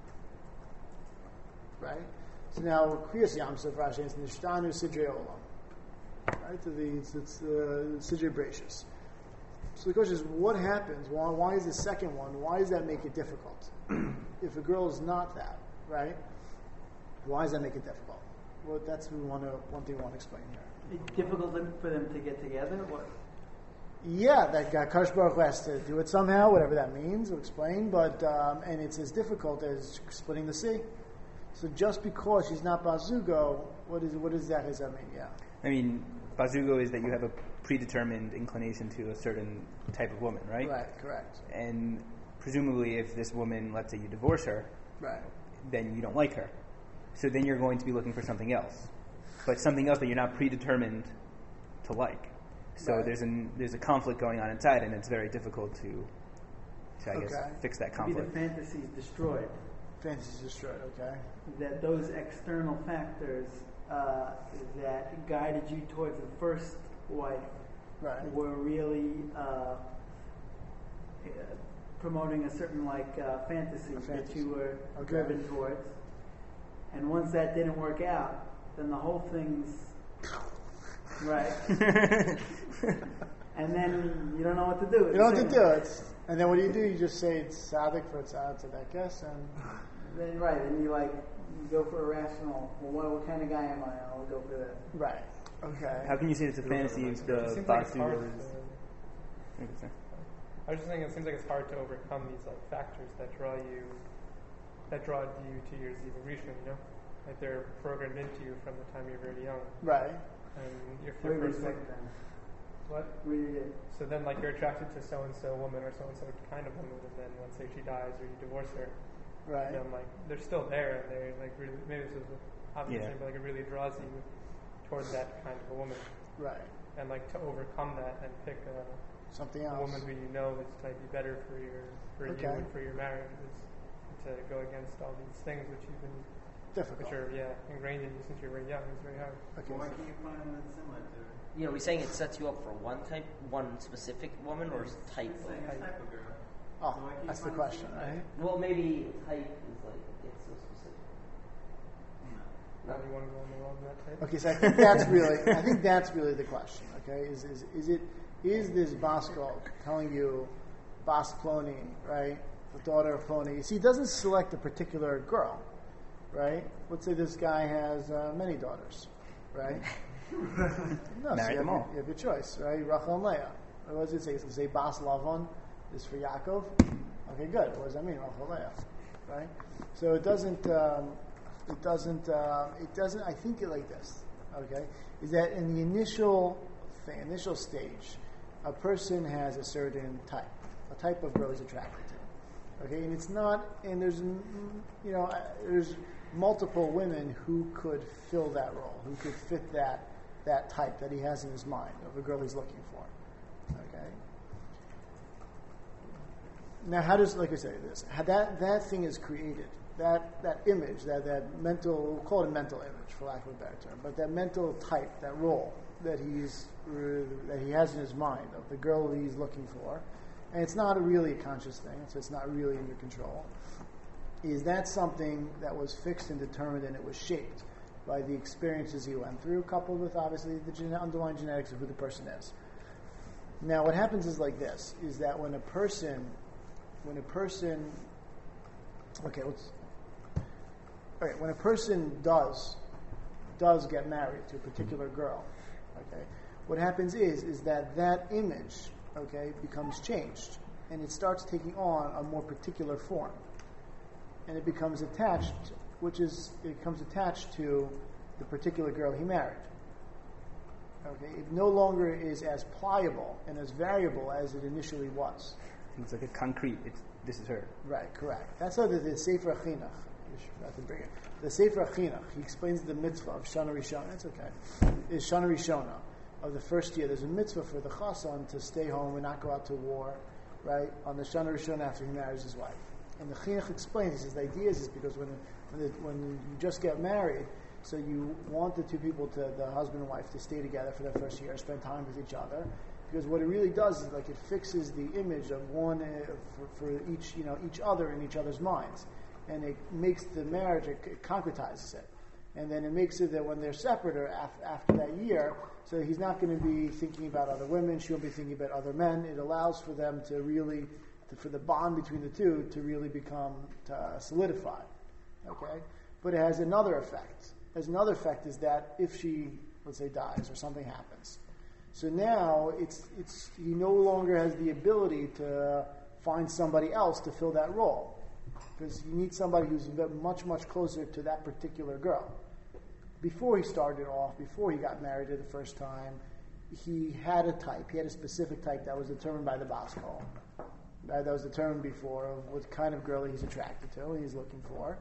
Right? So now Kriyas Yamsuf, Rashi is Nishtanu Sidrei Olam. Right? So the, it's, it's uh, Sidrei Bracious. So the question is, what happens? Why, why is the second one? Why does that make it difficult? If a girl is not that, right? Why does that make it difficult? Well, that's what we want to, one thing we want to explain here. It's difficult for them to get together? What? Yeah, that guy Kadosh Baruch Hu has to do it somehow, whatever that means, we'll explain. But um, and it's as difficult as splitting the sea. So just because she's not Bazugo, what is what is that? Does that mean? Yeah. I mean, Bazugo is that you have a predetermined inclination to a certain type of woman, right? Right. Correct. And presumably, if this woman, let's say you divorce her, right, then you don't like her. So then you're going to be looking for something else, but something else that you're not predetermined to like. So right. there's an there's a conflict going on inside, and it's very difficult to, to I Okay. guess, fix that Maybe conflict. the fantasy's destroyed. Fantasy's destroyed. Okay. That those external factors uh, that guided you towards the first wife Right. were really uh, uh, promoting a certain like uh, fantasy, A fantasy. that you were Okay. driven towards. And once that didn't work out, then the whole thing's right. And then you don't know what to do. You don't have to do it. And then what do you do? You just say it's Sadik for Tzad Tzedekes, and Then, right, and you like you go for a rational. Well, what, what kind of guy am I? I'll go for that. right. Okay. How can you say it's a fantasy if It the seems like it's Basu hard is? to- Okay. I was just thinking, it seems like it's hard to overcome these like factors that draw you, that draw you to your Ziva Rishon, you know, like they're programmed into you from the time you're very young, Right. and if Wait, your wait a first like, second then. what? Read it. So then, like, you're attracted to so and so woman or so and so kind of woman, and then once say she dies or you divorce her, Right. then like they're still there, and they're like really maybe this is obviously, Yeah. but like it really draws you towards that kind of a woman, Right. and like to overcome that and pick a. Something A else. woman who you know is might be better for your for you Okay. and for your marriage is to go against all these things which you've been Difficult. which are yeah ingrained in you since you're very young. It's very hard. Okay. Why can't you find one that's similar to her? You know, we're saying it sets you up for one type, one specific woman, or type Saying of. a type of girl. Oh, So why can't you that's the find question, same right? Well, maybe type is like it's so specific. Now you want to go in the world in that type? Okay, so I think that's really, I think that's really the question. Okay, is is is it is this Baskal telling you Bas Ploni, right, the daughter of Ploni? You see, he doesn't select a particular girl, right? Let's say this guy has uh, many daughters, right? No, Marry so you them have, all. your, you have your choice, right? Rachel and Leah. What does it say? Does it say Bas Lavon is for Yaakov? Okay, good. What does that mean? Rachel and Leah, right? So it doesn't. Um, It doesn't. Uh, it doesn't. I think it like this. Okay, is that in the initial thing, initial stage, a person has a certain type, a type of girl he's attracted to. Okay, and it's not. And there's, mm, you know, uh, there's multiple women who could fill that role, who could fit that that type that he has in his mind of a girl he's looking for. Okay. Now, how does, like I say, this how that that thing is created? That that image, that, that mental, we'll call it a mental image for lack of a better term, but that mental type, that role that he's uh, that he has in his mind of the girl he's looking for, and it's not a really a conscious thing, so it's not really in your control. Is that something that was fixed and determined, and it was shaped by the experiences he went through, coupled with obviously the gene- underlying genetics of who the person is. Now, what happens is like this: is that when a person, when a person, okay, let's. Okay, when a person does does get married to a particular girl, okay, what happens is is that that image, okay, becomes changed, and it starts taking on a more particular form, and it becomes attached, which is it becomes attached to the particular girl he married. Okay, it no longer is as pliable and as variable as it initially was. It's like a concrete. It's this is her. Right, correct. That's how the, the Sefer Chinuch. I can bring it. The Sefer Chinuch, he explains the mitzvah of Shana Rishona. It's okay. Is Shana Rishona of the first year. There's a mitzvah for the chassan to stay home and not go out to war, right? On the Shana Rishona after he marries his wife. And the Chinuch explains. He says the idea is, is because when when, the, when you just get married, so you want the two people to the husband and wife to stay together for that first year, spend time with each other. Because what it really does is like it fixes the image of one uh, for, for each you know each other in each other's minds. And it makes the marriage, it, it concretizes it. And then it makes it that when they're separate or af, after that year, so he's not going to be thinking about other women, she'll be thinking about other men. It allows for them to really, to, for the bond between the two to really become to, uh, solidified. Okay? But it has another effect. As another effect is that if she, let's say, dies or something happens, so now it's it's he no longer has the ability to find somebody else to fill that role. Because you need somebody who's much, much closer to that particular girl. Before he started off, before he got married the first time, he had a type. He had a specific type that was determined by the Baskal. Right? That was determined before of what kind of girl he's attracted to and he's looking for.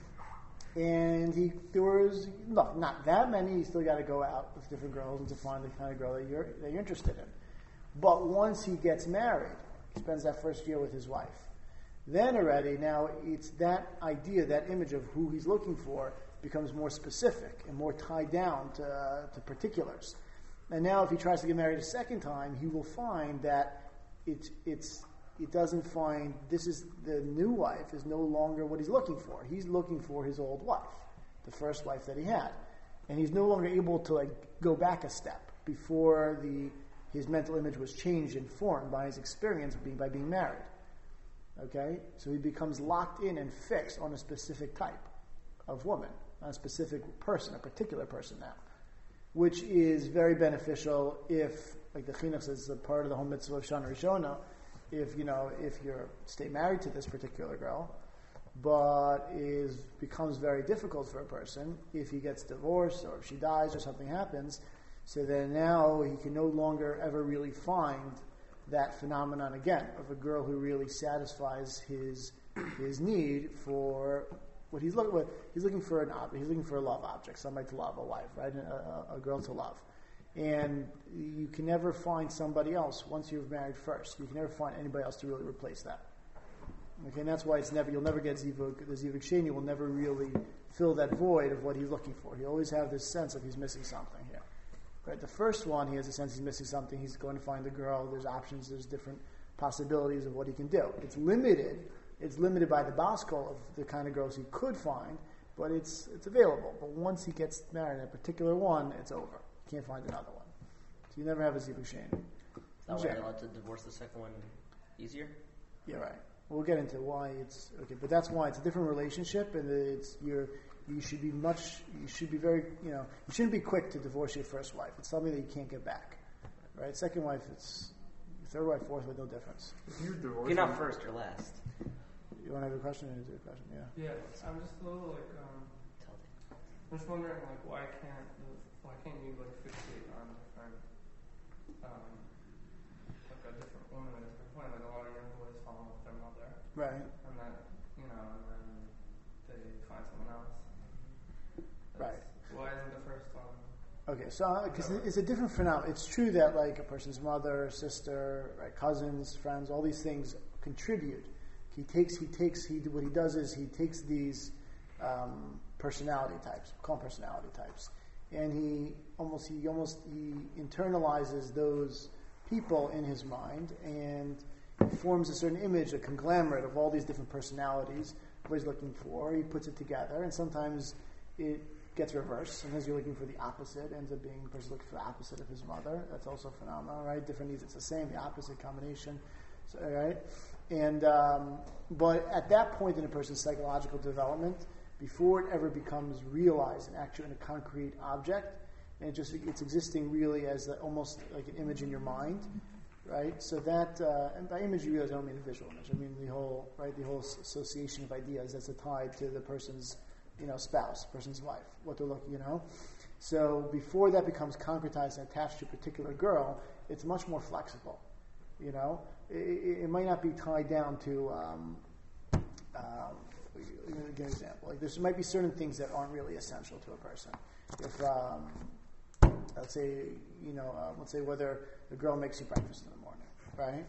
And he there was no, not that many. You still got to go out with different girls and to find the kind of girl that you're that you're interested in. But once he gets married, he spends that first year with his wife. Then already, now it's that idea, that image of who he's looking for becomes more specific and more tied down to, uh, to particulars. And now if he tries to get married a second time, he will find that it, it's, it doesn't find, this is, the new wife is no longer what he's looking for. He's looking for his old wife, the first wife that he had. And he's no longer able to like go back a step before the, his mental image was changed and formed by his experience being, by being married. Okay, so he becomes locked in and fixed on a specific type of woman, on a specific person, a particular person now, which is very beneficial if, like the Chinuch says, a part of the whole mitzvah of Shana Rishona, if you know, if you're stay married to this particular girl, but is becomes very difficult for a person if he gets divorced or if she dies or something happens. So then now he can no longer ever really find that phenomenon again of a girl who really satisfies his his need for what he's looking. He's looking for an object. He's looking for a love object, somebody to love, a wife, right? A, a girl to love. And you can never find somebody else once you've married first. You can never find anybody else to really replace that. Okay, and that's why it's never. You'll never get zivug. The zivug sheni will never really fill that void of what he's looking for. He always have this sense of he's missing something here. Right, the first one, he has a sense he's missing something. He's going to find a girl. There's options. There's different possibilities of what he can do. It's limited. It's limited by the baskol of the kind of girls he could find, but it's it's available. But once he gets married in a particular one, it's over. You can't find another one. So you never have a zivug sheni. That way, you're allowed to divorce the second one easier? Yeah, right. We'll get into why it's okay, but that's why it's a different relationship, and it's you're you should be much you should be very you know you shouldn't be quick to divorce your first wife. It's something that you can't get back, right? Second wife, it's third wife, fourth wife, no difference. If you divorce, You're not first or last. You want to have a question? Or is there a question? Yeah. Yeah, I'm just a little like, um, Tell me. I'm just wondering like why can't why can't you like fixate on different um, like a different woman at a different point? Like a lot of young boys fall in love with their mother, Right. and then you know, and then they find someone else. That's, Right. Why isn't the first one? Okay, so because it's a different phenomenon. It's true that like a person's mother, sister, right, cousins, friends, all these things contribute. He takes, he takes, he what he does is he takes these um, personality types, call them personality types, and he almost he almost he internalizes those people in his mind and forms a certain image, a conglomerate of all these different personalities. What he's looking for, he puts it together, and sometimes it gets reversed. Sometimes you're looking for the opposite, ends up being the person looking for the opposite of his mother. That's also a phenomenon, right? Different needs, it's the same, the opposite combination. So, right? And um, but at that point in a person's psychological development, before it ever becomes realized and actually in a concrete object, and it just it's existing really as a, almost like an image in your mind, right? So that uh, and by image you realize I don't mean a visual image. I mean the whole right, the whole association of ideas that's tied to the person's you know spouse, person's wife, what they're looking, you know. So before that becomes concretized and attached to a particular girl, it's much more flexible, you know. It, it might not be tied down to, um, um, give me an example. Like there might be certain things that aren't really essential to a person. If, um, let's say, you know, uh, let's say whether the girl makes you breakfast in the morning, right?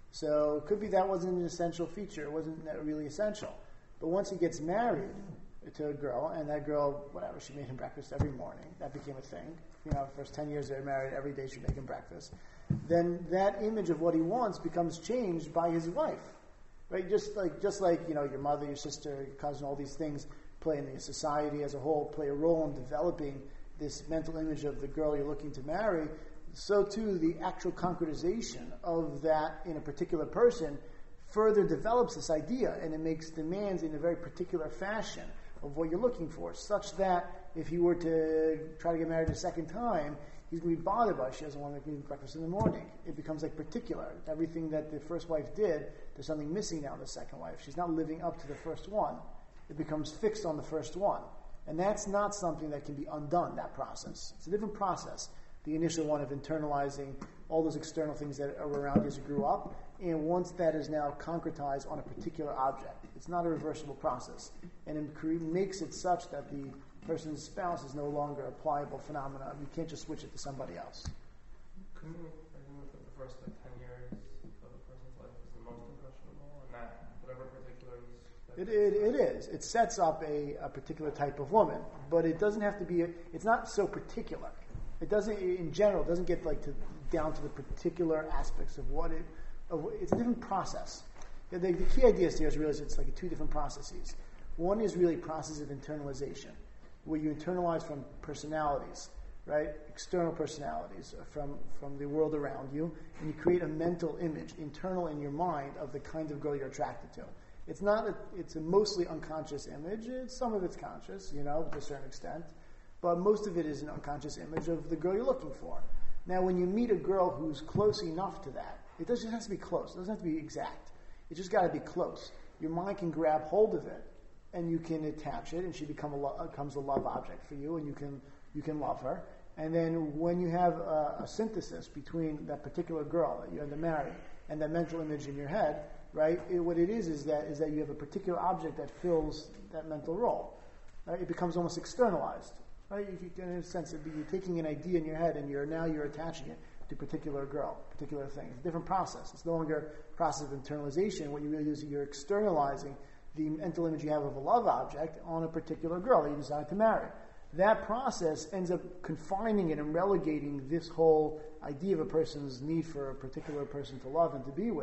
So it could be that wasn't an essential feature. It wasn't really essential. But once he gets married to a girl, and that girl, whatever, she made him breakfast every morning. That became a thing. You know, the first ten years they were married, every day she'd make him breakfast. Then that image of what he wants becomes changed by his wife, right? Just like, just like you know, your mother, your sister, your cousin, all these things play in the society as a whole, play a role in developing this mental image of the girl you're looking to marry. So too, the actual concretization of that in a particular person further develops this idea, and it makes demands in a very particular fashion of what you're looking for, such that if he were to try to get married a second time, he's going to be bothered by it. She doesn't want to make me breakfast in the morning. It becomes like particular. Everything that the first wife did, there's something missing now in the second wife. She's not living up to the first one. It becomes fixed on the first one. And that's not something that can be undone, that process. It's a different process. The initial one of internalizing all those external things that are around you as you grew up, and once that is now concretized on a particular object. It's not a reversible process. And it cre- makes it such that the person's spouse is no longer a pliable phenomenon. You can't just switch it to somebody else. Couldn't you argue that the first like ten years of a person's life is the most impressionable, and that whatever particulars? It, it, it is. It sets up a, a particular type of woman, but it doesn't have to be. A, it's not so particular. It doesn't, in general, doesn't get like to, down to the particular aspects of what it. Of, it's a different process. The, the, the key idea here is realize it's like two different processes. One is really process of internalization, where you internalize from personalities, right? External personalities from, from the world around you, and you create a mental image, internal in your mind, of the kind of girl you're attracted to. It's not a, it's a mostly unconscious image. It's, some of it's conscious, you know, to a certain extent, but most of it is an unconscious image of the girl you're looking for. Now, when you meet a girl who's close enough to that, it doesn't have to be close. It doesn't have to be exact. It just got to be close. Your mind can grab hold of it, and you can attach it, and she become a lo- becomes a love object for you, and you can you can love her. And then when you have a, a synthesis between that particular girl that you had to marry and that mental image in your head, right? It, what it is is that is that you have a particular object that fills that mental role. Right? It becomes almost externalized, right? You, you, in a sense, it'd be, you're taking an idea in your head, and you're now you're attaching it to a particular girl, particular thing. It's a different process. It's no longer a process of internalization. What you really do is you're externalizing the mental image you have of a love object on a particular girl that you decide to marry. That process ends up confining it and relegating this whole idea of a person's need for a particular person to love and to be with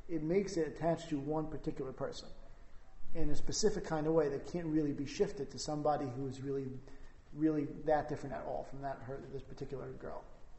it makes it attached to one particular person in a specific kind of way that can't really be shifted to somebody who's really, really that different at all from that her this particular girl.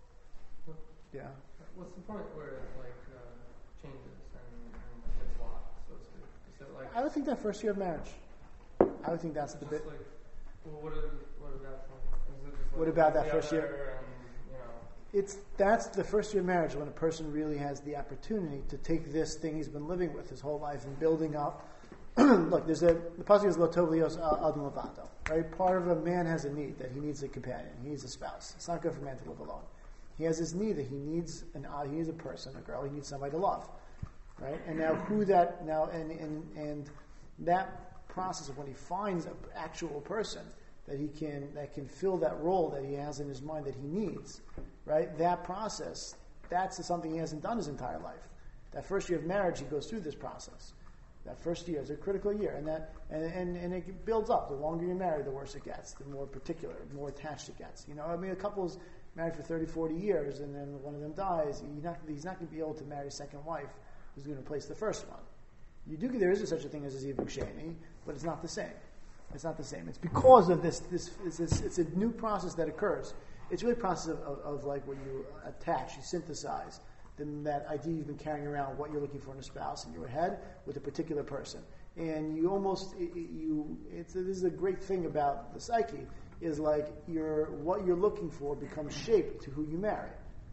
Yeah. What's the point where it like uh, changes and, and gets locked, so to speak? Is it like I would think that first year of marriage. I would think that's the just bit. like well, what is what is that point? Is it just like What about that the first other year? And, you know, It's that's the first year of marriage when a person really has the opportunity to take this thing he's been living with his whole life and building up. Look, there's a the pasuk is lo tov lios adam levato, right? Part of a man has a need that he needs a companion, he needs a spouse. It's not good for a man to live alone. He has his need that he needs an uh, he needs a person, a girl. He needs somebody to love, right? And now who that now and and and that process of when he finds an actual person that he can that can fill that role that he has in his mind that he needs, right? That process, that's something he hasn't done his entire life. That first year of marriage, he goes through this process. That first year is a critical year, and that and, and, and it builds up. The longer you're married, the worse it gets. The more particular, the more attached it gets. You know, I mean, a couple's married for thirty, forty years, and then one of them dies. He's not, he's not going to be able to marry a second wife who's going to replace the first one. You do. There is a, such a thing as a zivug sheni, but it's not the same. It's not the same. It's because of this. This, this, this it's a new process that occurs. It's really a process of, of, of like when you attach, you synthesize. Then that idea you've been carrying around, what you're looking for in a spouse in your head with a particular person, and you almost it, it, you. It's this is a great thing about the psyche is like your what you're looking for becomes shaped to who you marry,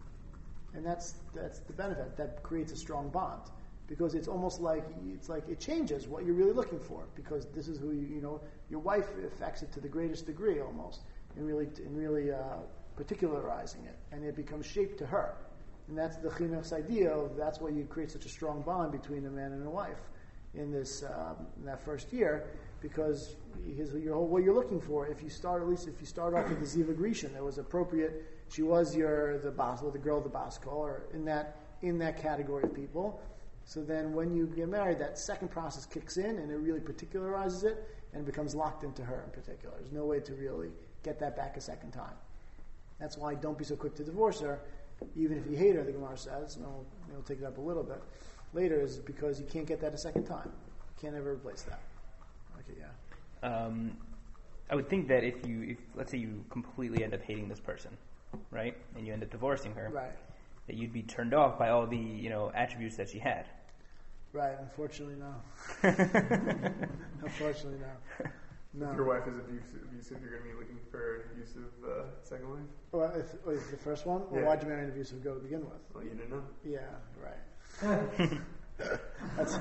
and that's that's the benefit that creates a strong bond because it's almost like it's like it changes what you're really looking for because this is who you you know your wife affects it to the greatest degree almost and really in really uh, particularizing it, and it becomes shaped to her. And that's the chinuch's idea of that's why you create such a strong bond between a man and a wife in this um, in that first year, because his, your whole, what you're looking for. If you start at least if you start off with the zivug rishon, that was appropriate. She was your the bas, or the girl, the bas kol, or in that in that category of people. So then, when you get married, that second process kicks in, and it really particularizes it, and becomes locked into her in particular. There's no way to really get that back a second time. That's why don't be so quick to divorce her. Even if you hate her, the Gemara says, and we'll, we'll take it up a little bit later, is because you can't get that a second time. You can't ever replace that. Okay, yeah. Um, I would think that if you, if let's say you completely end up hating this person, right, and you end up divorcing her, Right. that you'd be turned off by all the you know attributes that she had. Right. Unfortunately, no. Unfortunately, no. No. If your wife is abusive, abusive you're going to be looking for an abusive uh, second wife? Well, if, if the first one, well, Yeah. why'd you marry an abusive girl to begin with? Well, you didn't know. Yeah, right. That's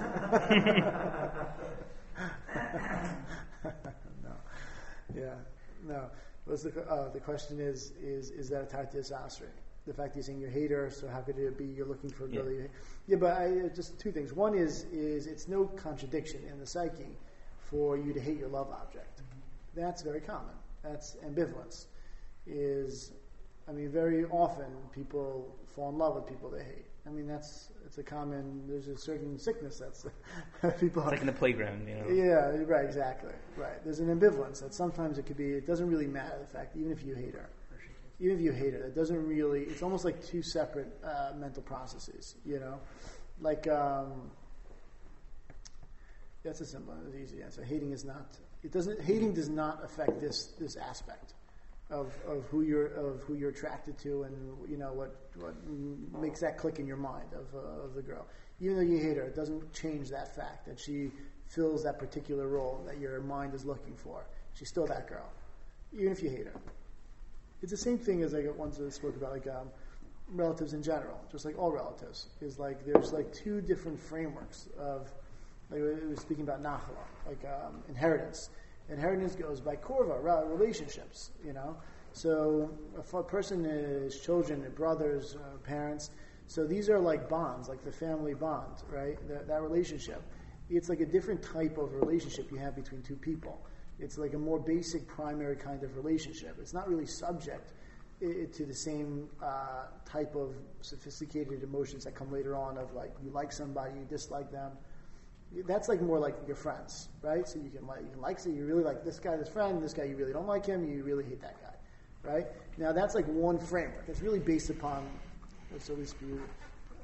no. Yeah, no. What's the uh, the question is is is that a tatias asri? The fact you're saying you hate her, so how could it be you're looking for a girl? Yeah. You hate? Yeah, but I, just two things. One is is it's no contradiction in the psyche for you to hate your love object. Mm-hmm. That's very common. That's ambivalence. Is I mean, very often people fall in love with people they hate. I mean, that's it's a common. There's a certain sickness that's people. Like in the playground, you know. Yeah, right, exactly, right. There's an ambivalence that sometimes it could be. It doesn't really matter the fact, even if you hate her, even if you hate her, it doesn't really. It's almost like two separate uh, mental processes. You know, like um, that's a simple, that's an easy answer. Hating is not. It doesn't. Hating does not affect this this aspect. Of, of who you're of who you're attracted to, and you know what what makes that click in your mind of uh, of the girl. Even though you hate her, it doesn't change that fact that she fills that particular role that your mind is looking for. She's still that girl, even if you hate her. It's the same thing as I like once I spoke about like um, relatives in general, just like all relatives. Is like there's like two different frameworks of like we were speaking about nachala, like um, inheritance. Inheritance goes by korva, relationships, you know. So if a person is children, brothers, uh, parents, so these are like bonds, like the family bond, right? That, that relationship. It's like a different type of relationship you have between two people. It's like a more basic, primary kind of relationship. It's not really subject i- to the same uh, type of sophisticated emotions that come later on of like you like somebody, you dislike them. That's like more like your friends, right? So you can like you can like so you really like this guy, this friend, this guy you really don't like him, you really hate that guy, right? Now that's like one framework. It's really based upon, so at least for you,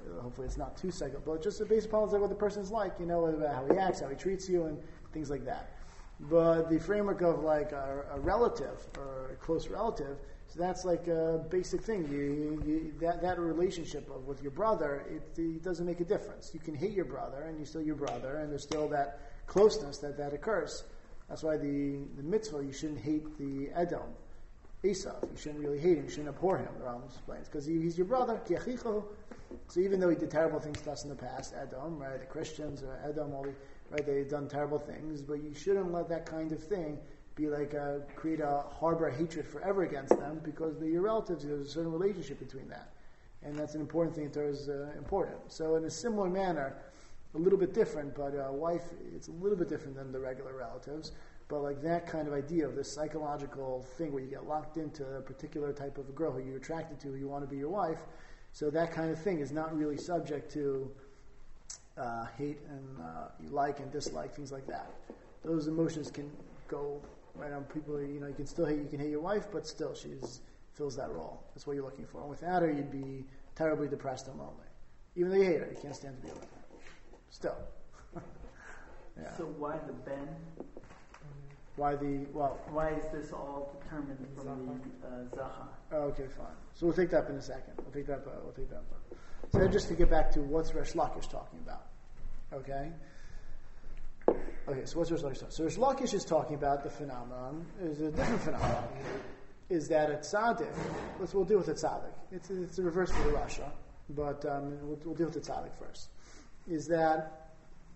hopefully it's not too psycho, but just based upon what the person's like, you know, about how he acts, how he treats you, and things like that. But the framework of like a, a relative or a close relative, so that's like a basic thing. You, you, that that relationship of with your brother, it, it doesn't make a difference. You can hate your brother, and you're still your brother, and there's still that closeness that, that occurs. That's why the, the mitzvah, you shouldn't hate the Edom, Esau. You shouldn't really hate him. You shouldn't abhor him, the Rambam explains, because he, he's your brother. So even though he did terrible things to us in the past, Edom, right, the Christians, or Edom, all the, right, they've done terrible things, but you shouldn't let that kind of thing be like a, create a harbor hatred forever against them, because they're your relatives. There's a certain relationship between that, and that's an important thing. Torah is uh, important. So in a similar manner, a little bit different, but a wife, it's a little bit different than the regular relatives. But like that kind of idea of this psychological thing where you get locked into a particular type of a girl who you're attracted to, who you want to be your wife. So that kind of thing is not really subject to uh, hate and uh, you like and dislike, things like that. Those emotions can go right on people. You know, you can still hate, you can hate your wife, but still she's fills that role. That's what you're looking for. And without her, you'd be terribly depressed and lonely. Even though you hate her, you can't stand to be with her. Still. Yeah. So why the Ben? Why the, well... Why is this all determined from the uh, Zachar? Oh, okay, fine. So we'll take that up in a second. We'll take that up, uh, we'll take that up. So then just to get back to what's Resh Lakish talking about. Okay? Okay, so what's Resh Lakish talking about? So Resh Lakish is talking about the phenomenon, is a different phenomenon, is that a tzaddik, let's, we'll deal with a tzaddik. It's, it's the reverse of the Rasha, but um, we'll, we'll deal with the tzaddik first. Is that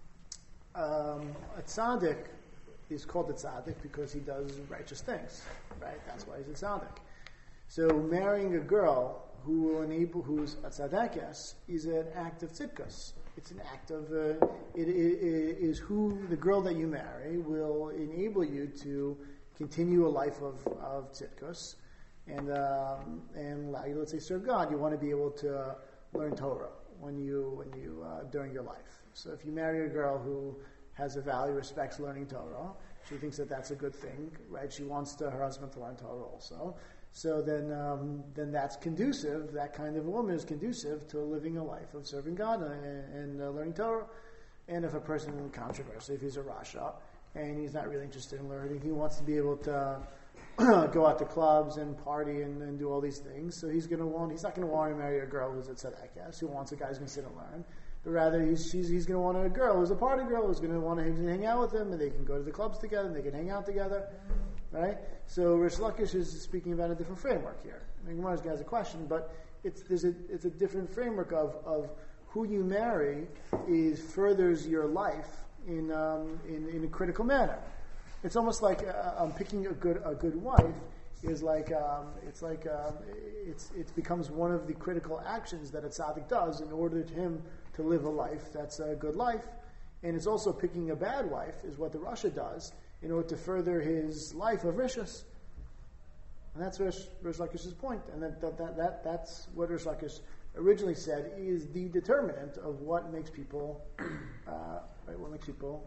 um, a tzaddik is called a tzaddik because he does righteous things, right? That's why he's a tzaddik. So marrying a girl who will enable, who's a tzaddikas, is an act of tzidkus. It's an act of, uh, it, it, it is who the girl that you marry will enable you to continue a life of, of tzidkus and, um, and allow you, let's say, serve God. You want to be able to learn Torah when you, when you, uh, during your life. So if you marry a girl who has a value, respects learning Torah, she thinks that that's a good thing, right? She wants to, her husband to learn Torah also. So then, um, then that's conducive. That kind of a woman is conducive to living a life of serving God and, and uh, learning Torah. And if a person in controversy, if he's a Rasha and he's not really interested in learning, he wants to be able to go out to clubs and party and, and do all these things. So he's going to want. He's not going to want to marry a girl who's a tzedakah, who wants a guy who's going to sit and learn. But rather, he's she's, he's going to want a girl who's a party girl who's going to want to hang out with him, and they can go to the clubs together, and they can hang out together, right? So Rish Lakish is speaking about a different framework here. I mean, Gemara has a question, but it's there's a it's a different framework of of who you marry is furthers your life in um, in, in a critical manner. It's almost like uh, um, picking a good a good wife is like um, it's like um, it's it becomes one of the critical actions that a tzaddik does in order to him to live a life that's a good life, and it's also picking a bad wife is what the Rasha does in order to further his life of rishus, and that's Rish, Rish Lakish's point, and that, that, that, that that's what Rish Lakish originally said is the determinant of what makes people, uh, right, what makes people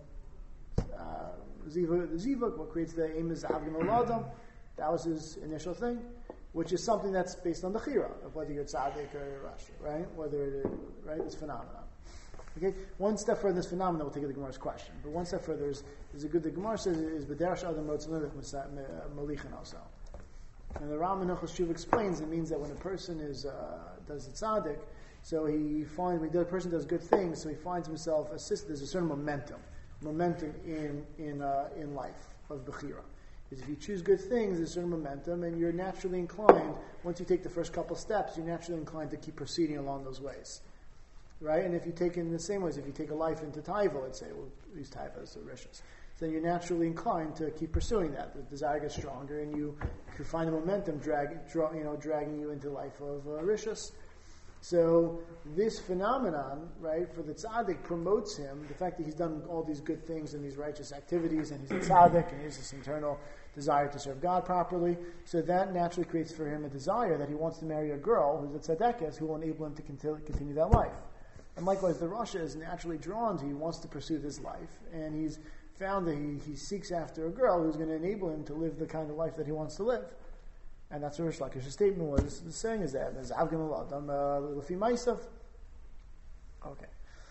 ziva, ziva, what creates the aim is avim oladam. That was his initial thing, which is something that's based on the chira of whether you're tzaddik or Rasha, right? Whether it is, right, this phenomenon. Okay, one step further, this phenomenon, we'll take the Gemara's question. But one step further is, is a good. The Gemara says is b'derash adam rotzalivich malichin also. And the Ram Menachos Shuv explains it means that when a person is uh, does the tzaddik, so he finds when the person does good things, so he finds himself assisted. There's a certain momentum, momentum in in uh, in life of bechira. Is if you choose good things, there's a certain momentum, and you're naturally inclined. Once you take the first couple steps, you're naturally inclined to keep proceeding along those ways, right? And if you take it in the same ways, if you take a life into taiva, let's say, we'll use taiva as the rishus, then you're naturally inclined to keep pursuing that. The desire gets stronger, and you, you find the momentum drag, draw, you know, dragging you into the life of uh, rishus. So this phenomenon, right, for the tzaddik promotes him, the fact that he's done all these good things and these righteous activities, and he's a tzaddik, and he has this internal desire to serve God properly, so that naturally creates for him a desire that he wants to marry a girl who's a tzedekah, who will enable him to continue, continue that life. And likewise, the Rasha is naturally drawn to, he wants to pursue this life, and he's found that he, he seeks after a girl who's going to enable him to live the kind of life that he wants to live. And that's what Rish Lakish's statement was saying, is that there's Avgim Adam Lefi Maisav. Okay.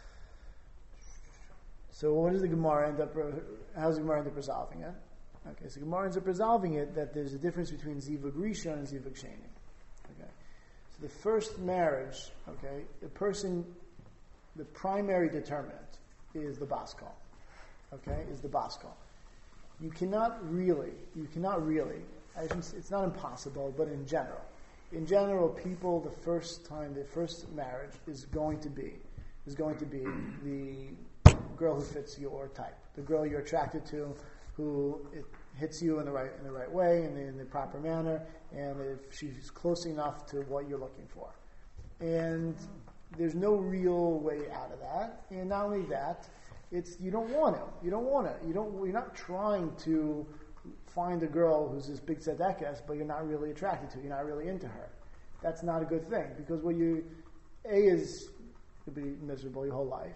So what does the Gemara end up? How does the Gemara end up resolving it? Okay, so Gemara ends up resolving it that there's a difference between zivug rishon and zivug sheni. Okay, so the first marriage, okay, the person, the primary determinant is the baskal. Okay, is the baskal. You cannot really, you cannot really. I shouldn't say- It's not impossible, but in general, in general, people the first time, the first marriage is going to be, is going to be the girl who fits your type, the girl you're attracted to, who it hits you in the right in the right way, in the, in the proper manner, and if she's close enough to what you're looking for. And there's no real way out of that. And not only that, it's you don't want to. You don't want to. You don't. You're not trying to find a girl who's this big tzedekah, but you're not really attracted to. You're not really into her. That's not a good thing because what you a is to be miserable your whole life.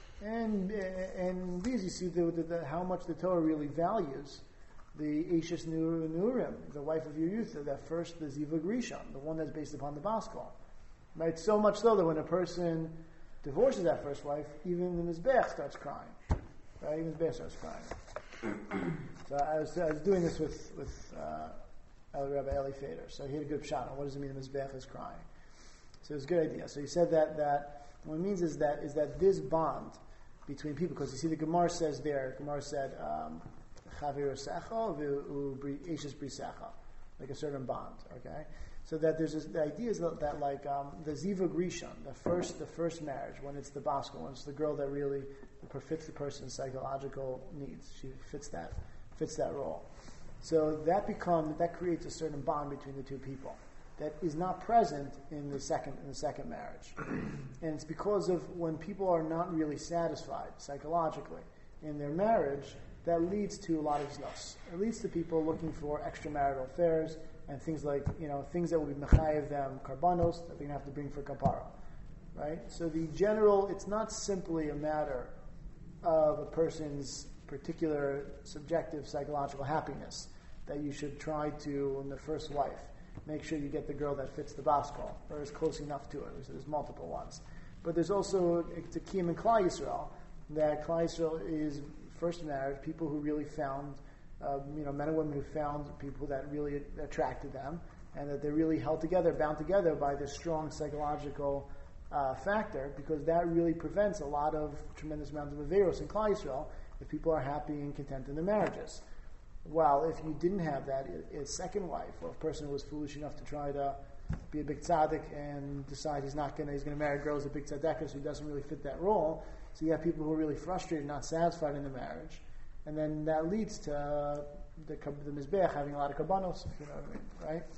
And and these you see the, the, the, how much the Torah really values the Eishes Nurim, the wife of your youth, that first the Zivug Rishon, the one that's based upon the Baskal. Right? So much so that when a person divorces that first wife, even the Mizbeach starts crying. Right? Even the Mizbeach starts crying. So I was, I was doing this with with uh, El Rabbi Eli Fader. So he had a good shot on what does it mean the Mizbeach is crying. So it was a good idea. So he said that that what it means is that is that this bond between people, because you see the Gemara says there, Gemara said, Chavir Secha Eishes Brisecha, like a certain bond, okay? So that there's this, the idea is that, that like um, the Zivug Rishon, the first the first marriage, when it's the Baskal, when it's the girl that really fits the person's psychological needs, she fits that fits that role. So that becomes that creates a certain bond between the two people that is not present in the second in the second marriage. And it's because of when people are not really satisfied psychologically in their marriage, that leads to a lot of znos. It leads to people looking for extramarital affairs and things like, you know, things that will be mechayev them karbanos that they're going to have to bring for kapara. Right? So the general, it's not simply a matter of a person's particular subjective psychological happiness that you should try to, in the first wife, make sure you get the girl that fits the baskal or is close enough to it. So there's multiple ones. But there's also it's a kiyum in Klal Yisrael, that Klal Yisrael is first marriage, people who really found, uh, you know, men and women who found people that really attracted them, and that they really held together, bound together by this strong psychological uh, factor, because that really prevents a lot of tremendous amounts of averos in Klal Yisrael if people are happy and content in their marriages. While if you didn't have that, a second wife, or a person who was foolish enough to try to be a big tzaddik and decide he's not going to, he's going to marry a girl who's a big tzaddik, so he doesn't really fit that role. So you have people who are really frustrated, not satisfied in the marriage, and then that leads to uh, the the mizbeach having a lot of kabbanos, if you know what I mean, right?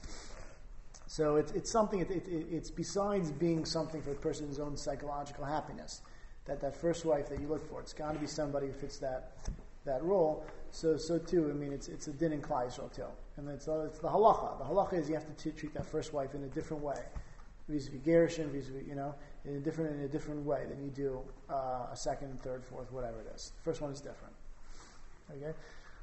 So it's it's something. It, it, it's besides being something for the person's own psychological happiness. That that first wife that you look for, it's got to be somebody who fits that that role. So, so too, I mean, it's it's a din in Klal Yisrael too, and it's uh, it's the halacha. The halacha is you have to t- treat that first wife in a different way, vis-a-vis gerushin, vis-a-vis, you know, in a different in a different way than you do uh, a second, third, fourth, whatever it is. The first one is different. Okay.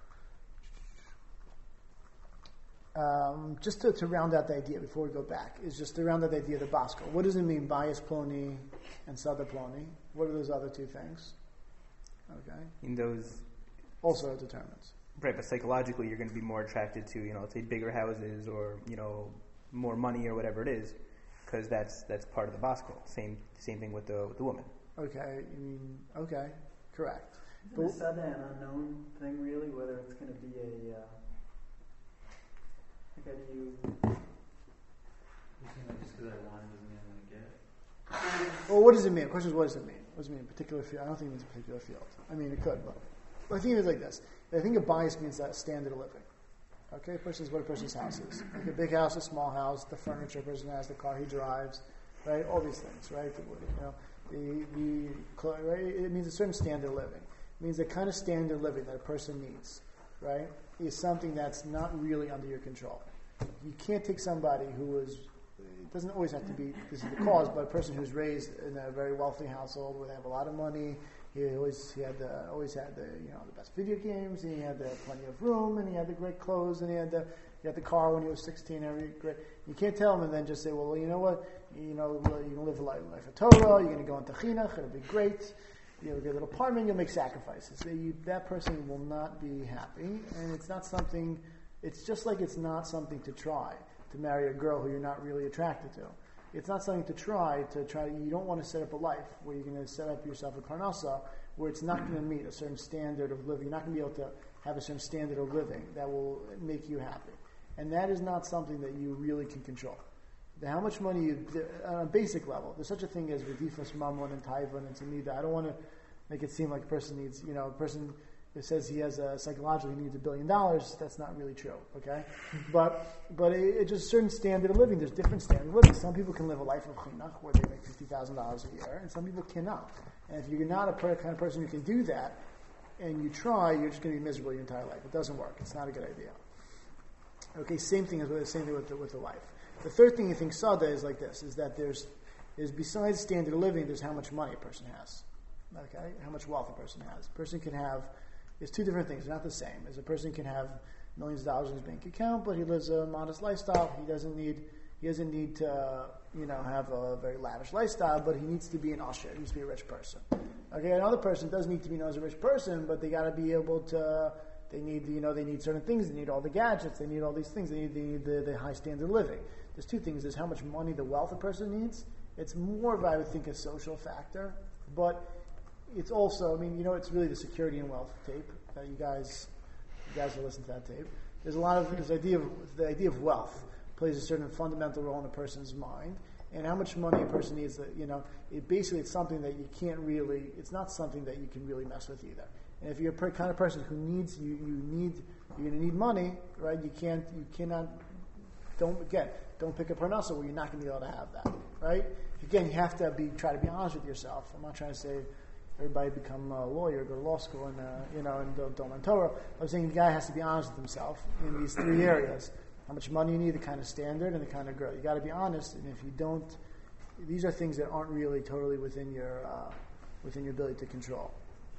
Um, just to, to round out the idea before we go back is just to round out the idea of the baskal. What does it mean, bias ploni and sada ploni? What are those other two things? Okay. In those. Also determines. Right, but psychologically you're going to be more attracted to, you know, let's say bigger houses or, you know, more money or whatever it is, because that's that's part of the baskal. Same same thing with the with the woman. Okay, you mean, okay, correct. Isn't the sada an unknown thing, really, whether it's going to be a, uh, like, how do you... Just because I want it doesn't mean I'm going to get it. Well, what does it mean? The question is, what does it mean? What does it mean in a particular field? I don't think it means a particular field. I mean, it could, but... But I think it's like this. I think a bias means that standard of living. Okay, a person's what a person's house is. Like a big house, a small house, the furniture a person has, the car he drives, right? All these things, right? The, you know, the the right? It means a certain standard of living. It means the kind of standard of living that a person needs, right? Is something that's not really under your control. You can't take somebody who is. It doesn't always have to be. This is the cause, but a person who's raised in a very wealthy household where they have a lot of money. He always he had the, always had the you know the best video games, and he had the plenty of room, and he had the great clothes, and he had the You got the car when you were sixteen. Every great. You can't tell them and then just say, well, you know what? You know, well, you're gonna live a life, life of Torah. You're gonna go into chinuch. It'll be great. You'll get a little apartment. You'll make sacrifices. So you, that person will not be happy, and it's not something. It's just like it's not something to try to marry a girl who you're not really attracted to. It's not something to try to try. You don't want to set up a life where you're going to set up yourself a parnasa where it's not going to meet a certain standard of living. You're not going to be able to have a certain standard of living that will make you happy. And that is not something that you really can control. The, how much money you, the, on a basic level, there's such a thing as redifas mammon and taivan and tamida. I don't want to make it seem like a person needs, you know, a person who says he has a psychologically needs a billion dollars. That's not really true, okay? But but it, it's just a certain standard of living. There's different standard of living. Some people can live a life of chinuch where they make fifty thousand dollars a year, and some people cannot. And if you're not a per- kind of person who can do that, and you try, you're just going to be miserable your entire life. It doesn't work. It's not a good idea. Okay, same thing as with same thing with the, with the life. The third thing you think sada is like this: is that there's is besides standard of living, there's how much money a person has. Okay, how much wealth a person has. A person can have. It's two different things. They're not the same. As a person can have millions of dollars in his bank account, but he lives a modest lifestyle. He doesn't need. He doesn't need to, you know, have a very lavish lifestyle, but he needs to be an usher. He needs to be a rich person. Okay, another person doesn't need to be known as a rich person, but they got to be able to. They need, you know, they need certain things. They need all the gadgets. They need all these things. They need, they need the, the high standard of living. There's two things. There's how much money the wealth a person needs. It's more of, I would think, a social factor, but it's also, I mean, you know, it's really the security and wealth tape that you guys, you guys will listen to that tape. There's a lot of this idea of the idea of wealth plays a certain fundamental role in a person's mind, and how much money a person needs. That you know, it basically it's something that you can't really. It's not something that you can really mess with either. And if you're a per- kind of person who needs you, you need you're going to need money, right? You can't, you cannot. Don't again, don't pick a parnasa where you're not going to be able to have that, right? Again, you have to be try to be honest with yourself. I'm not trying to say everybody become a lawyer, go to law school, and uh, you know, and don't, don't learn Torah. I'm saying the guy has to be honest with himself in these three areas: how much money you need, the kind of standard, and the kind of girl. You got to be honest, and if you don't, these are things that aren't really totally within your uh, within your ability to control.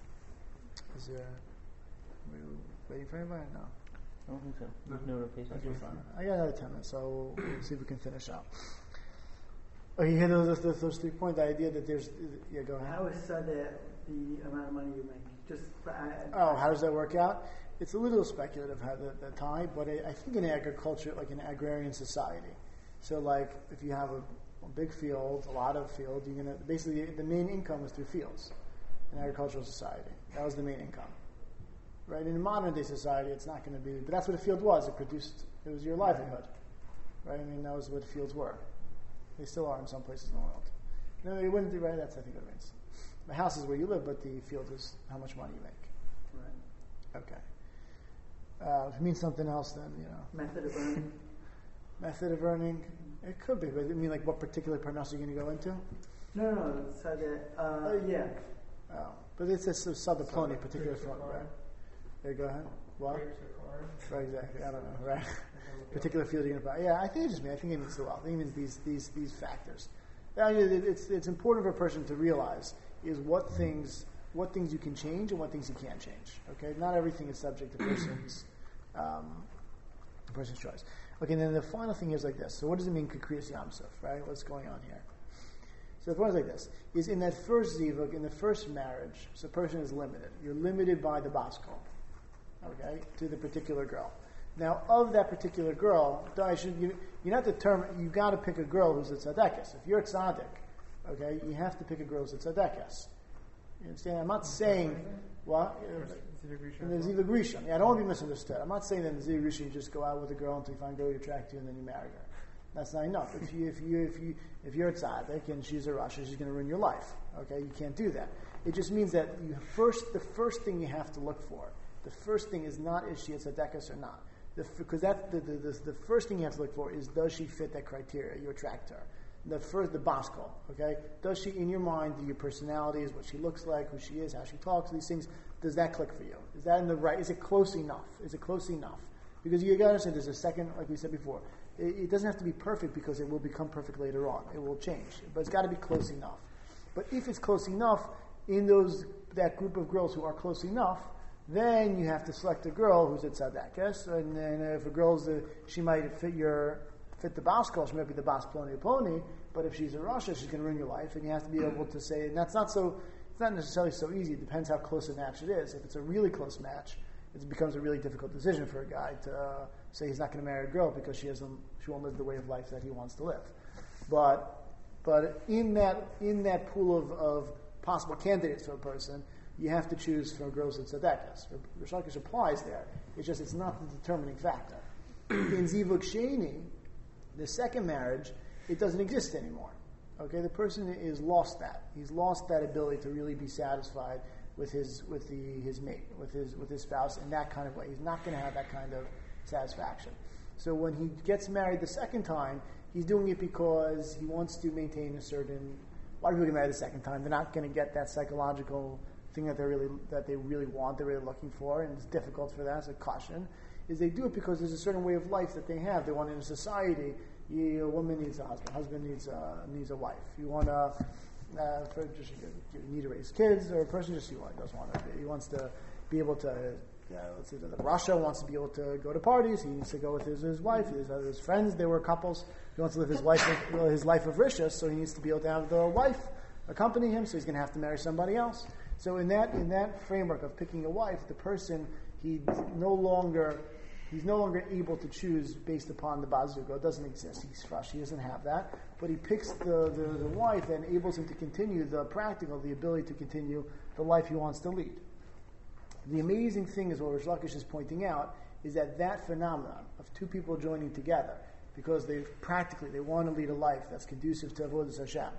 Is there? Are we waiting for anybody? No. I don't think so. There's no rotation. Okay, fine. I got another ten minutes, so we'll see if we can finish up. Oh, you hear those, those, those three points? The idea that there's, yeah, go ahead. How is sada the amount of money you make? Just I, oh, how does that work out? It's a little speculative how the, the tie, but I, I think in agriculture, like an agrarian society. So, like if you have a, a big field, a lot of field, you're gonna basically the main income is through fields. In agricultural society, that was the main income. Right? In a modern day society, it's not going to be, but that's what a field was. It produced, it was your livelihood. Right? I mean, that was what fields were. They still are in some places in the world. No, they wouldn't be right. That's I think what it means. The house is where you live, but the field is how much money you make. Right. Okay. Uh, if it means something else, then you know. Method of earning. Method of earning. It could be, but I mean, like what particular parnasa you're going to go into? No, no, sada. Uh, yeah. Oh, but it's a sub-plony particular front, right? Yeah, go ahead. What? Right, exactly. I don't know, right? Particular field you're going to buy. Yeah, I think it just means, I think it means the wealth. I think it means these, these, these factors. I mean, it, it's, it's important for a person to realize is what things, what things you can change and what things you can't change. Okay? Not everything is subject to person's, um, person's choice. Okay, and then the final thing is like this. So what does it mean, Kriyas Yamsuf, right? What's going on here? So the point is like this: is in that first zivug, in the first marriage, so the person is limited. You're limited by the baskol, okay, to the particular girl. Now, of that particular girl, I should, you, you're not determined. You got to pick a girl who's a tzaddikas. If you're a tzaddik, okay, you have to pick a girl who's a tzaddikas. You understand? I'm not saying what in the zivug rishon. Yeah, I don't want to be misunderstood. I'm not saying that in the zivug rishon you just go out with a girl until you find a girl you attract to and then you marry her. That's not enough. If you if you if you if you're a tzaddik and she's a rasha, she's going to ruin your life. Okay, you can't do that. It just means that you first the first thing you have to look for. The first thing is not is she a tzaddikas or not. Because that's the, the the the first thing you have to look for is does she fit that criteria? You attract her. The first the baskol. Okay, does she in your mind your personality is what she looks like, who she is, how she talks, these things. Does that click for you? Is that in the right? Is it close enough? Is it close enough? Because you got to understand there's a second, like we said before. It doesn't have to be perfect because it will become perfect later on. It will change, but it's got to be close enough. But if it's close enough, in those that group of girls who are close enough, Then you have to select a girl who's a tzadakes, and then if a girl's a, she might fit your fit the bas kol, she might be the bas ploni ploni, but if she's a rasha, she's going to ruin your life, and you have to be able to say, and that's not so, it's not necessarily so easy. It depends how close a match it is. If it's a really close match, it becomes a really difficult decision for a guy to uh, say he's not going to marry a girl because she hasn't, she won't live the way of life that he wants to live. But but in that in that pool of, of possible candidates for a person, you have to choose from girls and tzedakahs. Rish Lakish applies there. It's just it's not the determining factor. In Zivug Sheni, the second marriage, it doesn't exist anymore. Okay, the person is lost that. He's lost that ability to really be satisfied with his with the his mate, with his with his spouse in that kind of way. He's not going to have that kind of satisfaction. So when he gets married the second time, he's doing it because he wants to maintain a certain. A lot of people get married the second time. They're not going to get that psychological thing that they really that they really want, they're really looking for, and it's difficult for that. It's a caution. Is they do it because there's a certain way of life that they have. They want in a society. You, a woman needs a husband. Husband needs a needs a wife. You want to. Uh, for just you need to raise kids, or a person just he doesn't want to. He wants to be able to. Uh, let's say that Russia wants to be able to go to parties. He needs to go with his, his wife. His, uh, his friends, they were couples. He wants to live his life of, his life of rishus, so he needs to be able to have the wife accompany him. So he's going to have to marry somebody else. So in that in that framework of picking a wife, the person he no longer he's no longer able to choose based upon the bazugo. It doesn't exist. He's fresh. He doesn't have that. But he picks the, the, the wife that enables him to continue the practical, the ability to continue the life he wants to lead. The amazing thing is what Rish Lakish is pointing out is that that phenomenon of two people joining together because they practically they want to lead a life that's conducive to Avodas Hashem,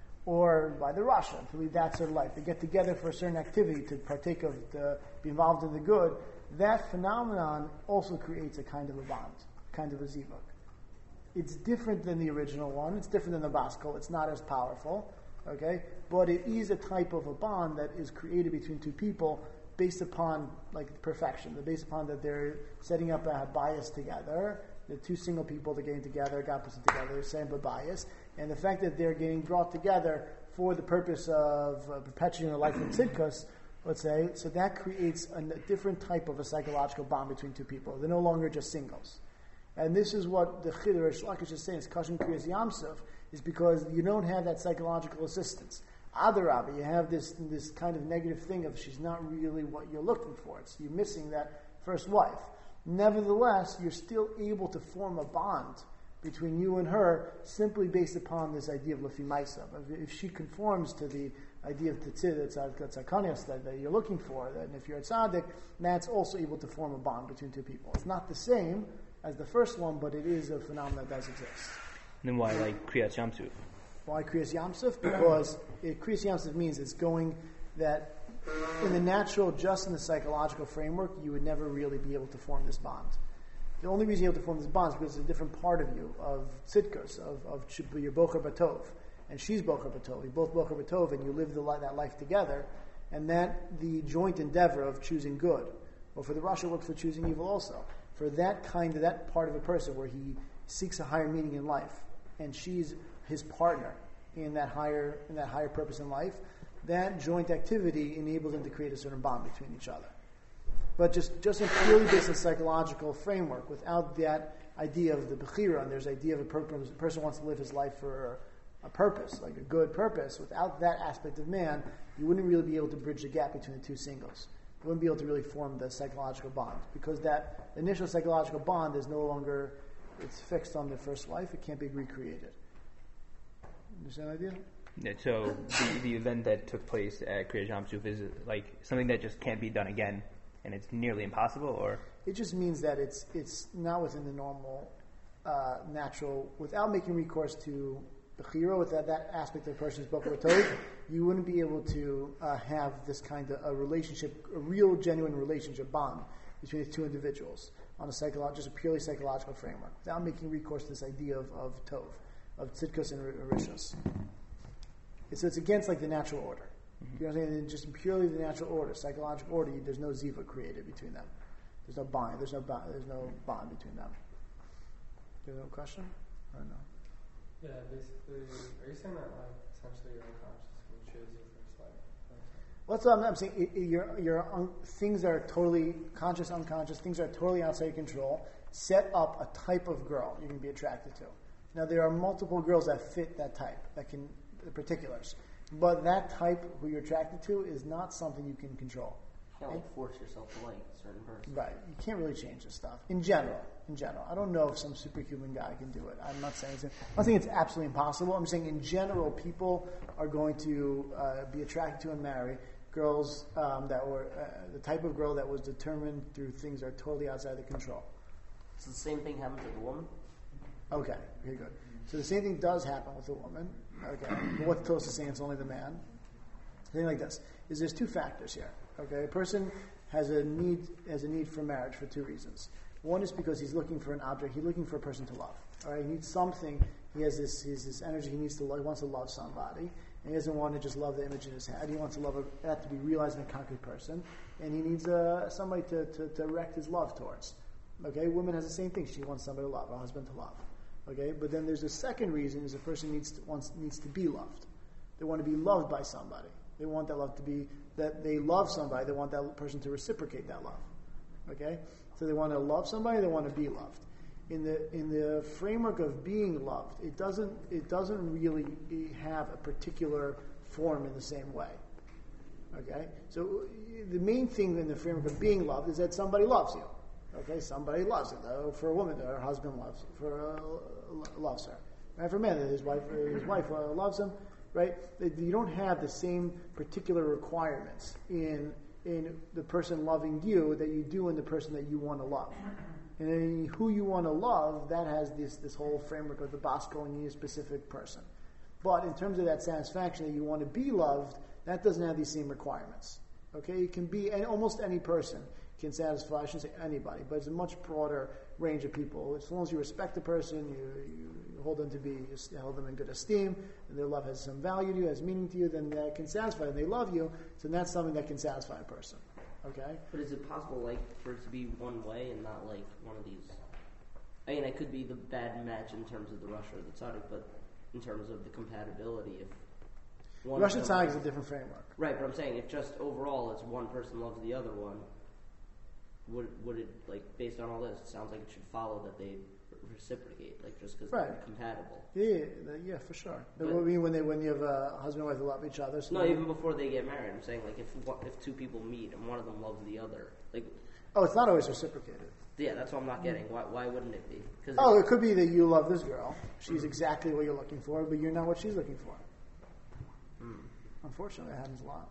or by the Rasha to lead that sort of life. They get together for a certain activity to partake of, the, be involved in the good. That phenomenon also creates a kind of a bond, kind of a zivug. It's different than the original one. It's different than the bas kol. It's not as powerful, okay? But it is a type of a bond that is created between two people based upon like perfection. Based upon that they're setting up a bias together. The two single people that are getting together, God puts them together, same but bias. And the fact that they're getting brought together for the purpose of uh, perpetuating the life of tzidkus, let's say, so that creates a, a different type of a psychological bond between two people. They're no longer just singles. And this is what the Chiddur Rish Lakish is saying, it's Kashim Kriyas Yamsuf, is because you don't have that psychological assistance. Adarabah, you have this this kind of negative thing of she's not really what you're looking for. It's, you're missing that first wife. Nevertheless, you're still able to form a bond between you and her simply based upon this idea of Lefi Maisa. If she conforms to the idea of Tetzid, that, that you're looking for, and if you're a tzaddik, that's also able to form a bond between two people. It's not the same as the first one, but it is a phenomenon that does exist. And then why like Kriyas Yamsuf? Why Kriyas Yamsuf? Because it, Kriyas Yamsuf means it's going that in the natural, just in the psychological framework, you would never really be able to form this bond. The only reason you're able to form this bond is because it's a different part of you, of tzidkus, of, of your bocher batov. And she's bocher batov. You both bocher batov, and you live the, that life together. And that, the joint endeavor of choosing good, or for the Rasha works for choosing evil also. For that kind of, that part of a person where he seeks a higher meaning in life, and she's his partner in that higher in that higher purpose in life, that joint activity enables them to create a certain bond between each other. But just, just in purely based on psychological framework, without that idea of the bechira, and there's the idea of a purpose, a person wants to live his life for a, a purpose, like a good purpose, without that aspect of man, you wouldn't really be able to bridge the gap between the two singles. You wouldn't be able to really form the psychological bond, because that initial psychological bond is no longer, it's fixed on the first life, it can't be recreated. Understand the idea? Yeah, so the, the event that took place at Kriyas Yamsuf is like something that just can't be done again, and it's nearly impossible, or? It just means that it's it's not within the normal, uh, natural, without making recourse to bechira, with that, that aspect of the person's boker tov, you wouldn't be able to uh, have this kind of a relationship, a real, genuine relationship bond between the two individuals on a psycholo- just a purely psychological framework, without making recourse to this idea of, of tov, of tzidkus and rishus. So it's against like the natural order. Mm-hmm. You know what I'm saying? Just purely the natural order, psychological order. There's no ziva created between them. There's no bond. There's no bond. There's no bond between them. Do you have a question? I don't know. Yeah, basically, are you saying that like essentially you're unconscious when you choose your first life? Well, that's what I'm, I'm saying. It, it, your your un, things that are totally conscious, unconscious, things that are totally outside your control, set up a type of girl you're going to be attracted to. Now, there are multiple girls that fit that type, that can, the particulars. But that type who you're attracted to is not something you can control. You can't like force yourself to like a certain person. Right. You can't really change this stuff. In general. In general. I don't know if some superhuman guy can do it. I'm not saying it's, I'm not saying it's absolutely impossible. I'm saying in general, people are going to uh, be attracted to and marry girls um, that were uh, the type of girl that was determined through things that are totally outside their control. So the same thing happens with a woman? Okay, very good. So the same thing does happen with a woman. Okay, but what the Tosfos is saying, it's only the man. Thing like this is there's two factors here. Okay, a person has a need has a need for marriage for two reasons. One is because he's looking for an object. He's looking for a person to love. All right, he needs something. He has this he has this energy. He needs to love, he wants to love somebody, and he doesn't want to just love the image in his head. He wants to love a, that to be realized in a concrete person, and he needs uh, somebody to, to to direct his love towards. Okay, woman has the same thing. She wants somebody to love, a husband to love. Okay, but then there's a second reason: is a person needs to wants needs to be loved. They want to be loved by somebody. They want that love to be that they love somebody. They want that person to reciprocate that love. Okay, so they want to love somebody. They want to be loved. In the in the framework of being loved, it doesn't it doesn't really have a particular form in the same way. Okay, so the main thing in the framework of being loved is that somebody loves you. Okay, somebody loves it. Uh, for a woman, her husband loves for uh, loves her. And for a man, his wife his wife uh, loves him. Right? You don't have the same particular requirements in in the person loving you that you do in the person that you want to love. And in who you want to love, that has this this whole framework of the Bosco and you need a specific person. But in terms of that satisfaction that you want to be loved, that doesn't have these same requirements. Okay, it can be and almost any person can satisfy. I shouldn't say anybody, but it's a much broader range of people. As long as you respect the person, you, you hold them to be you hold them in good esteem, and their love has some value to you, has meaning to you, then that can satisfy. And they love you, so that's something that can satisfy a person. Okay. But is it possible, like, for it to be one way and not like one of these? I mean, it could be the bad match in terms of the Russia or the Tzaddik, but in terms of the compatibility, if one Russia Tzaddik is a different framework. Right, but I'm saying if just overall it's one person loves the other one, would would it, like, based on all this, it sounds like it should follow that they reciprocate, like, just because right. they're compatible. Yeah, yeah, yeah, for sure. But, I mean, when they when you have a husband and wife who love each other. So no, even before they get married. I'm saying, like, if if two people meet and one of them loves the other, like. Oh, it's not always reciprocated. Yeah, that's what I'm not getting. Why why wouldn't it be? Cause oh, it could be that you love this girl. She's exactly what you're looking for, but you're not what she's looking for. Hmm. Unfortunately, it happens a lot.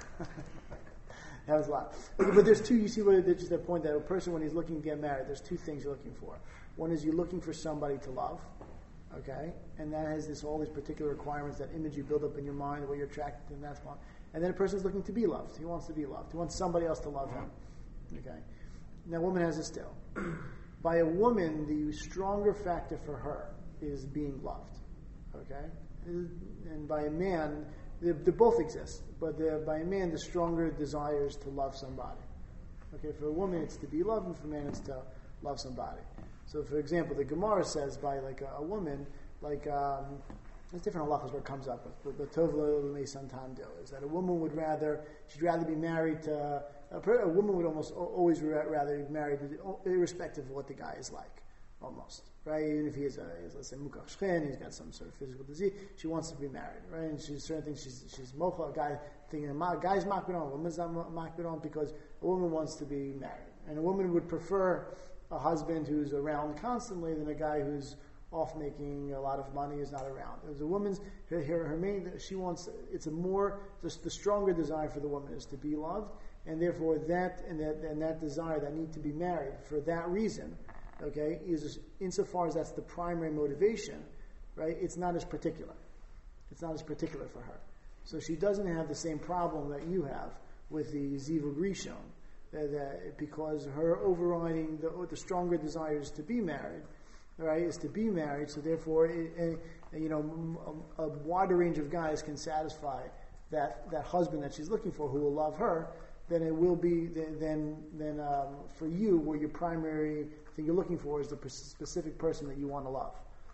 It happens a lot. Okay, but there's two, you see what it is, just that point that a person, when he's looking to get married, there's two things you're looking for. One is you're looking for somebody to love, okay? And that has this all these particular requirements, that image you build up in your mind, what you're attracted to, and that's one. And then a person's looking to be loved. He wants to be loved. He wants somebody else to love him. Okay? Now, a woman has this still. By a woman, the stronger factor for her is being loved. Okay? And by a man, they, they both exist. But the, by a man, the stronger desire is to love somebody. Okay? For a woman, it's to be loved, and for a man, it's to love somebody. So, for example, the Gemara says by like a, a woman, like um, there's different halachas where it comes up with. But Tov lo santam do is that a woman would rather she'd rather be married to a, a woman would almost always rather be married, irrespective of what the guy is like, almost right. Even if he is a he's, let's say mukach shchen, he's got some sort of physical disease, she wants to be married, right? And she's certain things she's she's mocha a guy thinking a guy's makbid on, a woman's not makbid on because a woman wants to be married, and a woman would prefer a husband who's around constantly than a guy who's off making a lot of money is not around. As a woman's her, her, her main she wants it's a more just the stronger desire for the woman is to be loved, and therefore that and that and that desire that need to be married for that reason, okay, is insofar as that's the primary motivation, right? It's not as particular. It's not as particular for her, so she doesn't have the same problem that you have with the Ziva Grishon. That because her overriding the, the stronger desire is to be married, right? Is to be married. So therefore, it, it, you know, a, a wider range of guys can satisfy that that husband that she's looking for, who will love her. Then it will be then then um, for you, where your primary thing you're looking for is the specific person that you want to love.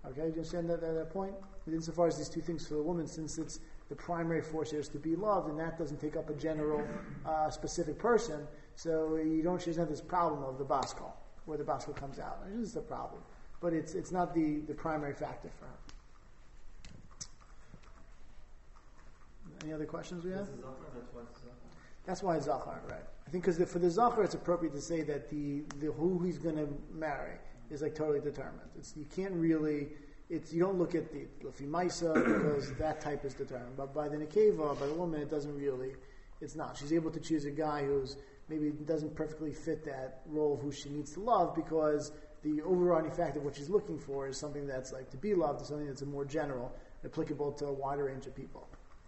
Okay, do you understand that, that, that point? Insofar as these two things for the woman, since it's the primary force here is to be loved, and that doesn't take up a general, uh, specific person, so you don't, she doesn't have this problem of the baskal, where the baskal comes out. This is the problem. But it's it's not the, the primary factor for her. Any other questions we have? That's why it's Zachar, right? I think because for the Zachar, it's appropriate to say that the, the who he's going to marry is like totally determined. It's, you can't really, it's you don't look at the Lefi Maisa because that type is determined. But by the Nekeva, by the woman, it doesn't really, it's not. She's able to choose a guy who's maybe doesn't perfectly fit that role of who she needs to love because the overriding factor of what she's looking for is something that's like to be loved, is something that's a more general, applicable to a wider range of people.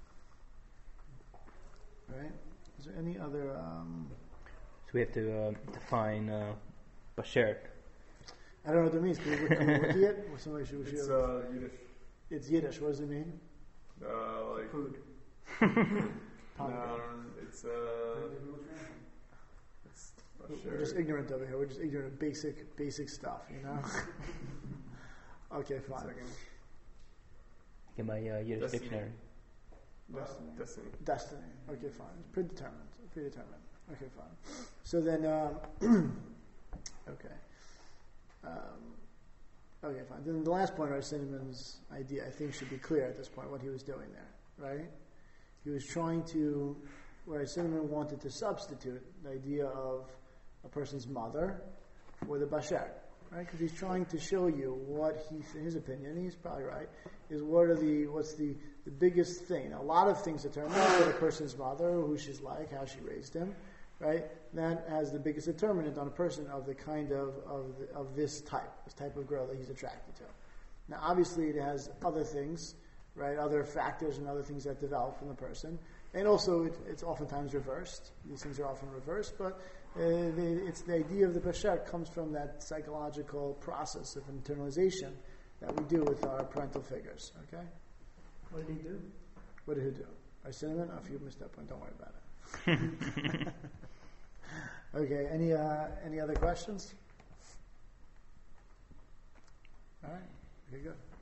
Right? Is there any other? Um, so we have to uh, define uh, Basher. I don't know what that means. Can we look, can we look at it? Or somebody should, It's should, uh, Yiddish. it's Yiddish. What does it mean? Uh, like Food. no, it's uh, it's We're just ignorant over here. We're just ignorant of basic, basic stuff, you know. Okay, fine. Second. Get my uh, Yiddish Destiny. dictionary. Destiny. Uh, Destiny. Destiny. Okay, fine. It's predetermined. Predetermined. Okay, fine. So then, um, okay. Um, okay, fine. Then the last point, our Cinnamon's idea, I think, should be clear at this point what he was doing there, right? He was trying to, where Cinnamon wanted to substitute the idea of a person's mother for the Basher, right? Because he's trying to show you what he, in his opinion, he's probably right, is what are the, what's the, the biggest thing. A lot of things determine what a person's mother, who she's like, how she raised him, right? That has the biggest determinant on a person of the kind of, of, the, of this type, this type of girl that he's attracted to. Now, obviously, it has other things, right? Other factors and other things that develop from the person. And also, it, it's oftentimes reversed. These things are often reversed, but uh, the, it's the idea of the Basher comes from that psychological process of internalization that we do with our parental figures. Okay? What did he do? What did he do? I Cinnamon? Oh, if you missed that point, don't worry about it. Okay. Any uh, any other questions? All right. Okay, good.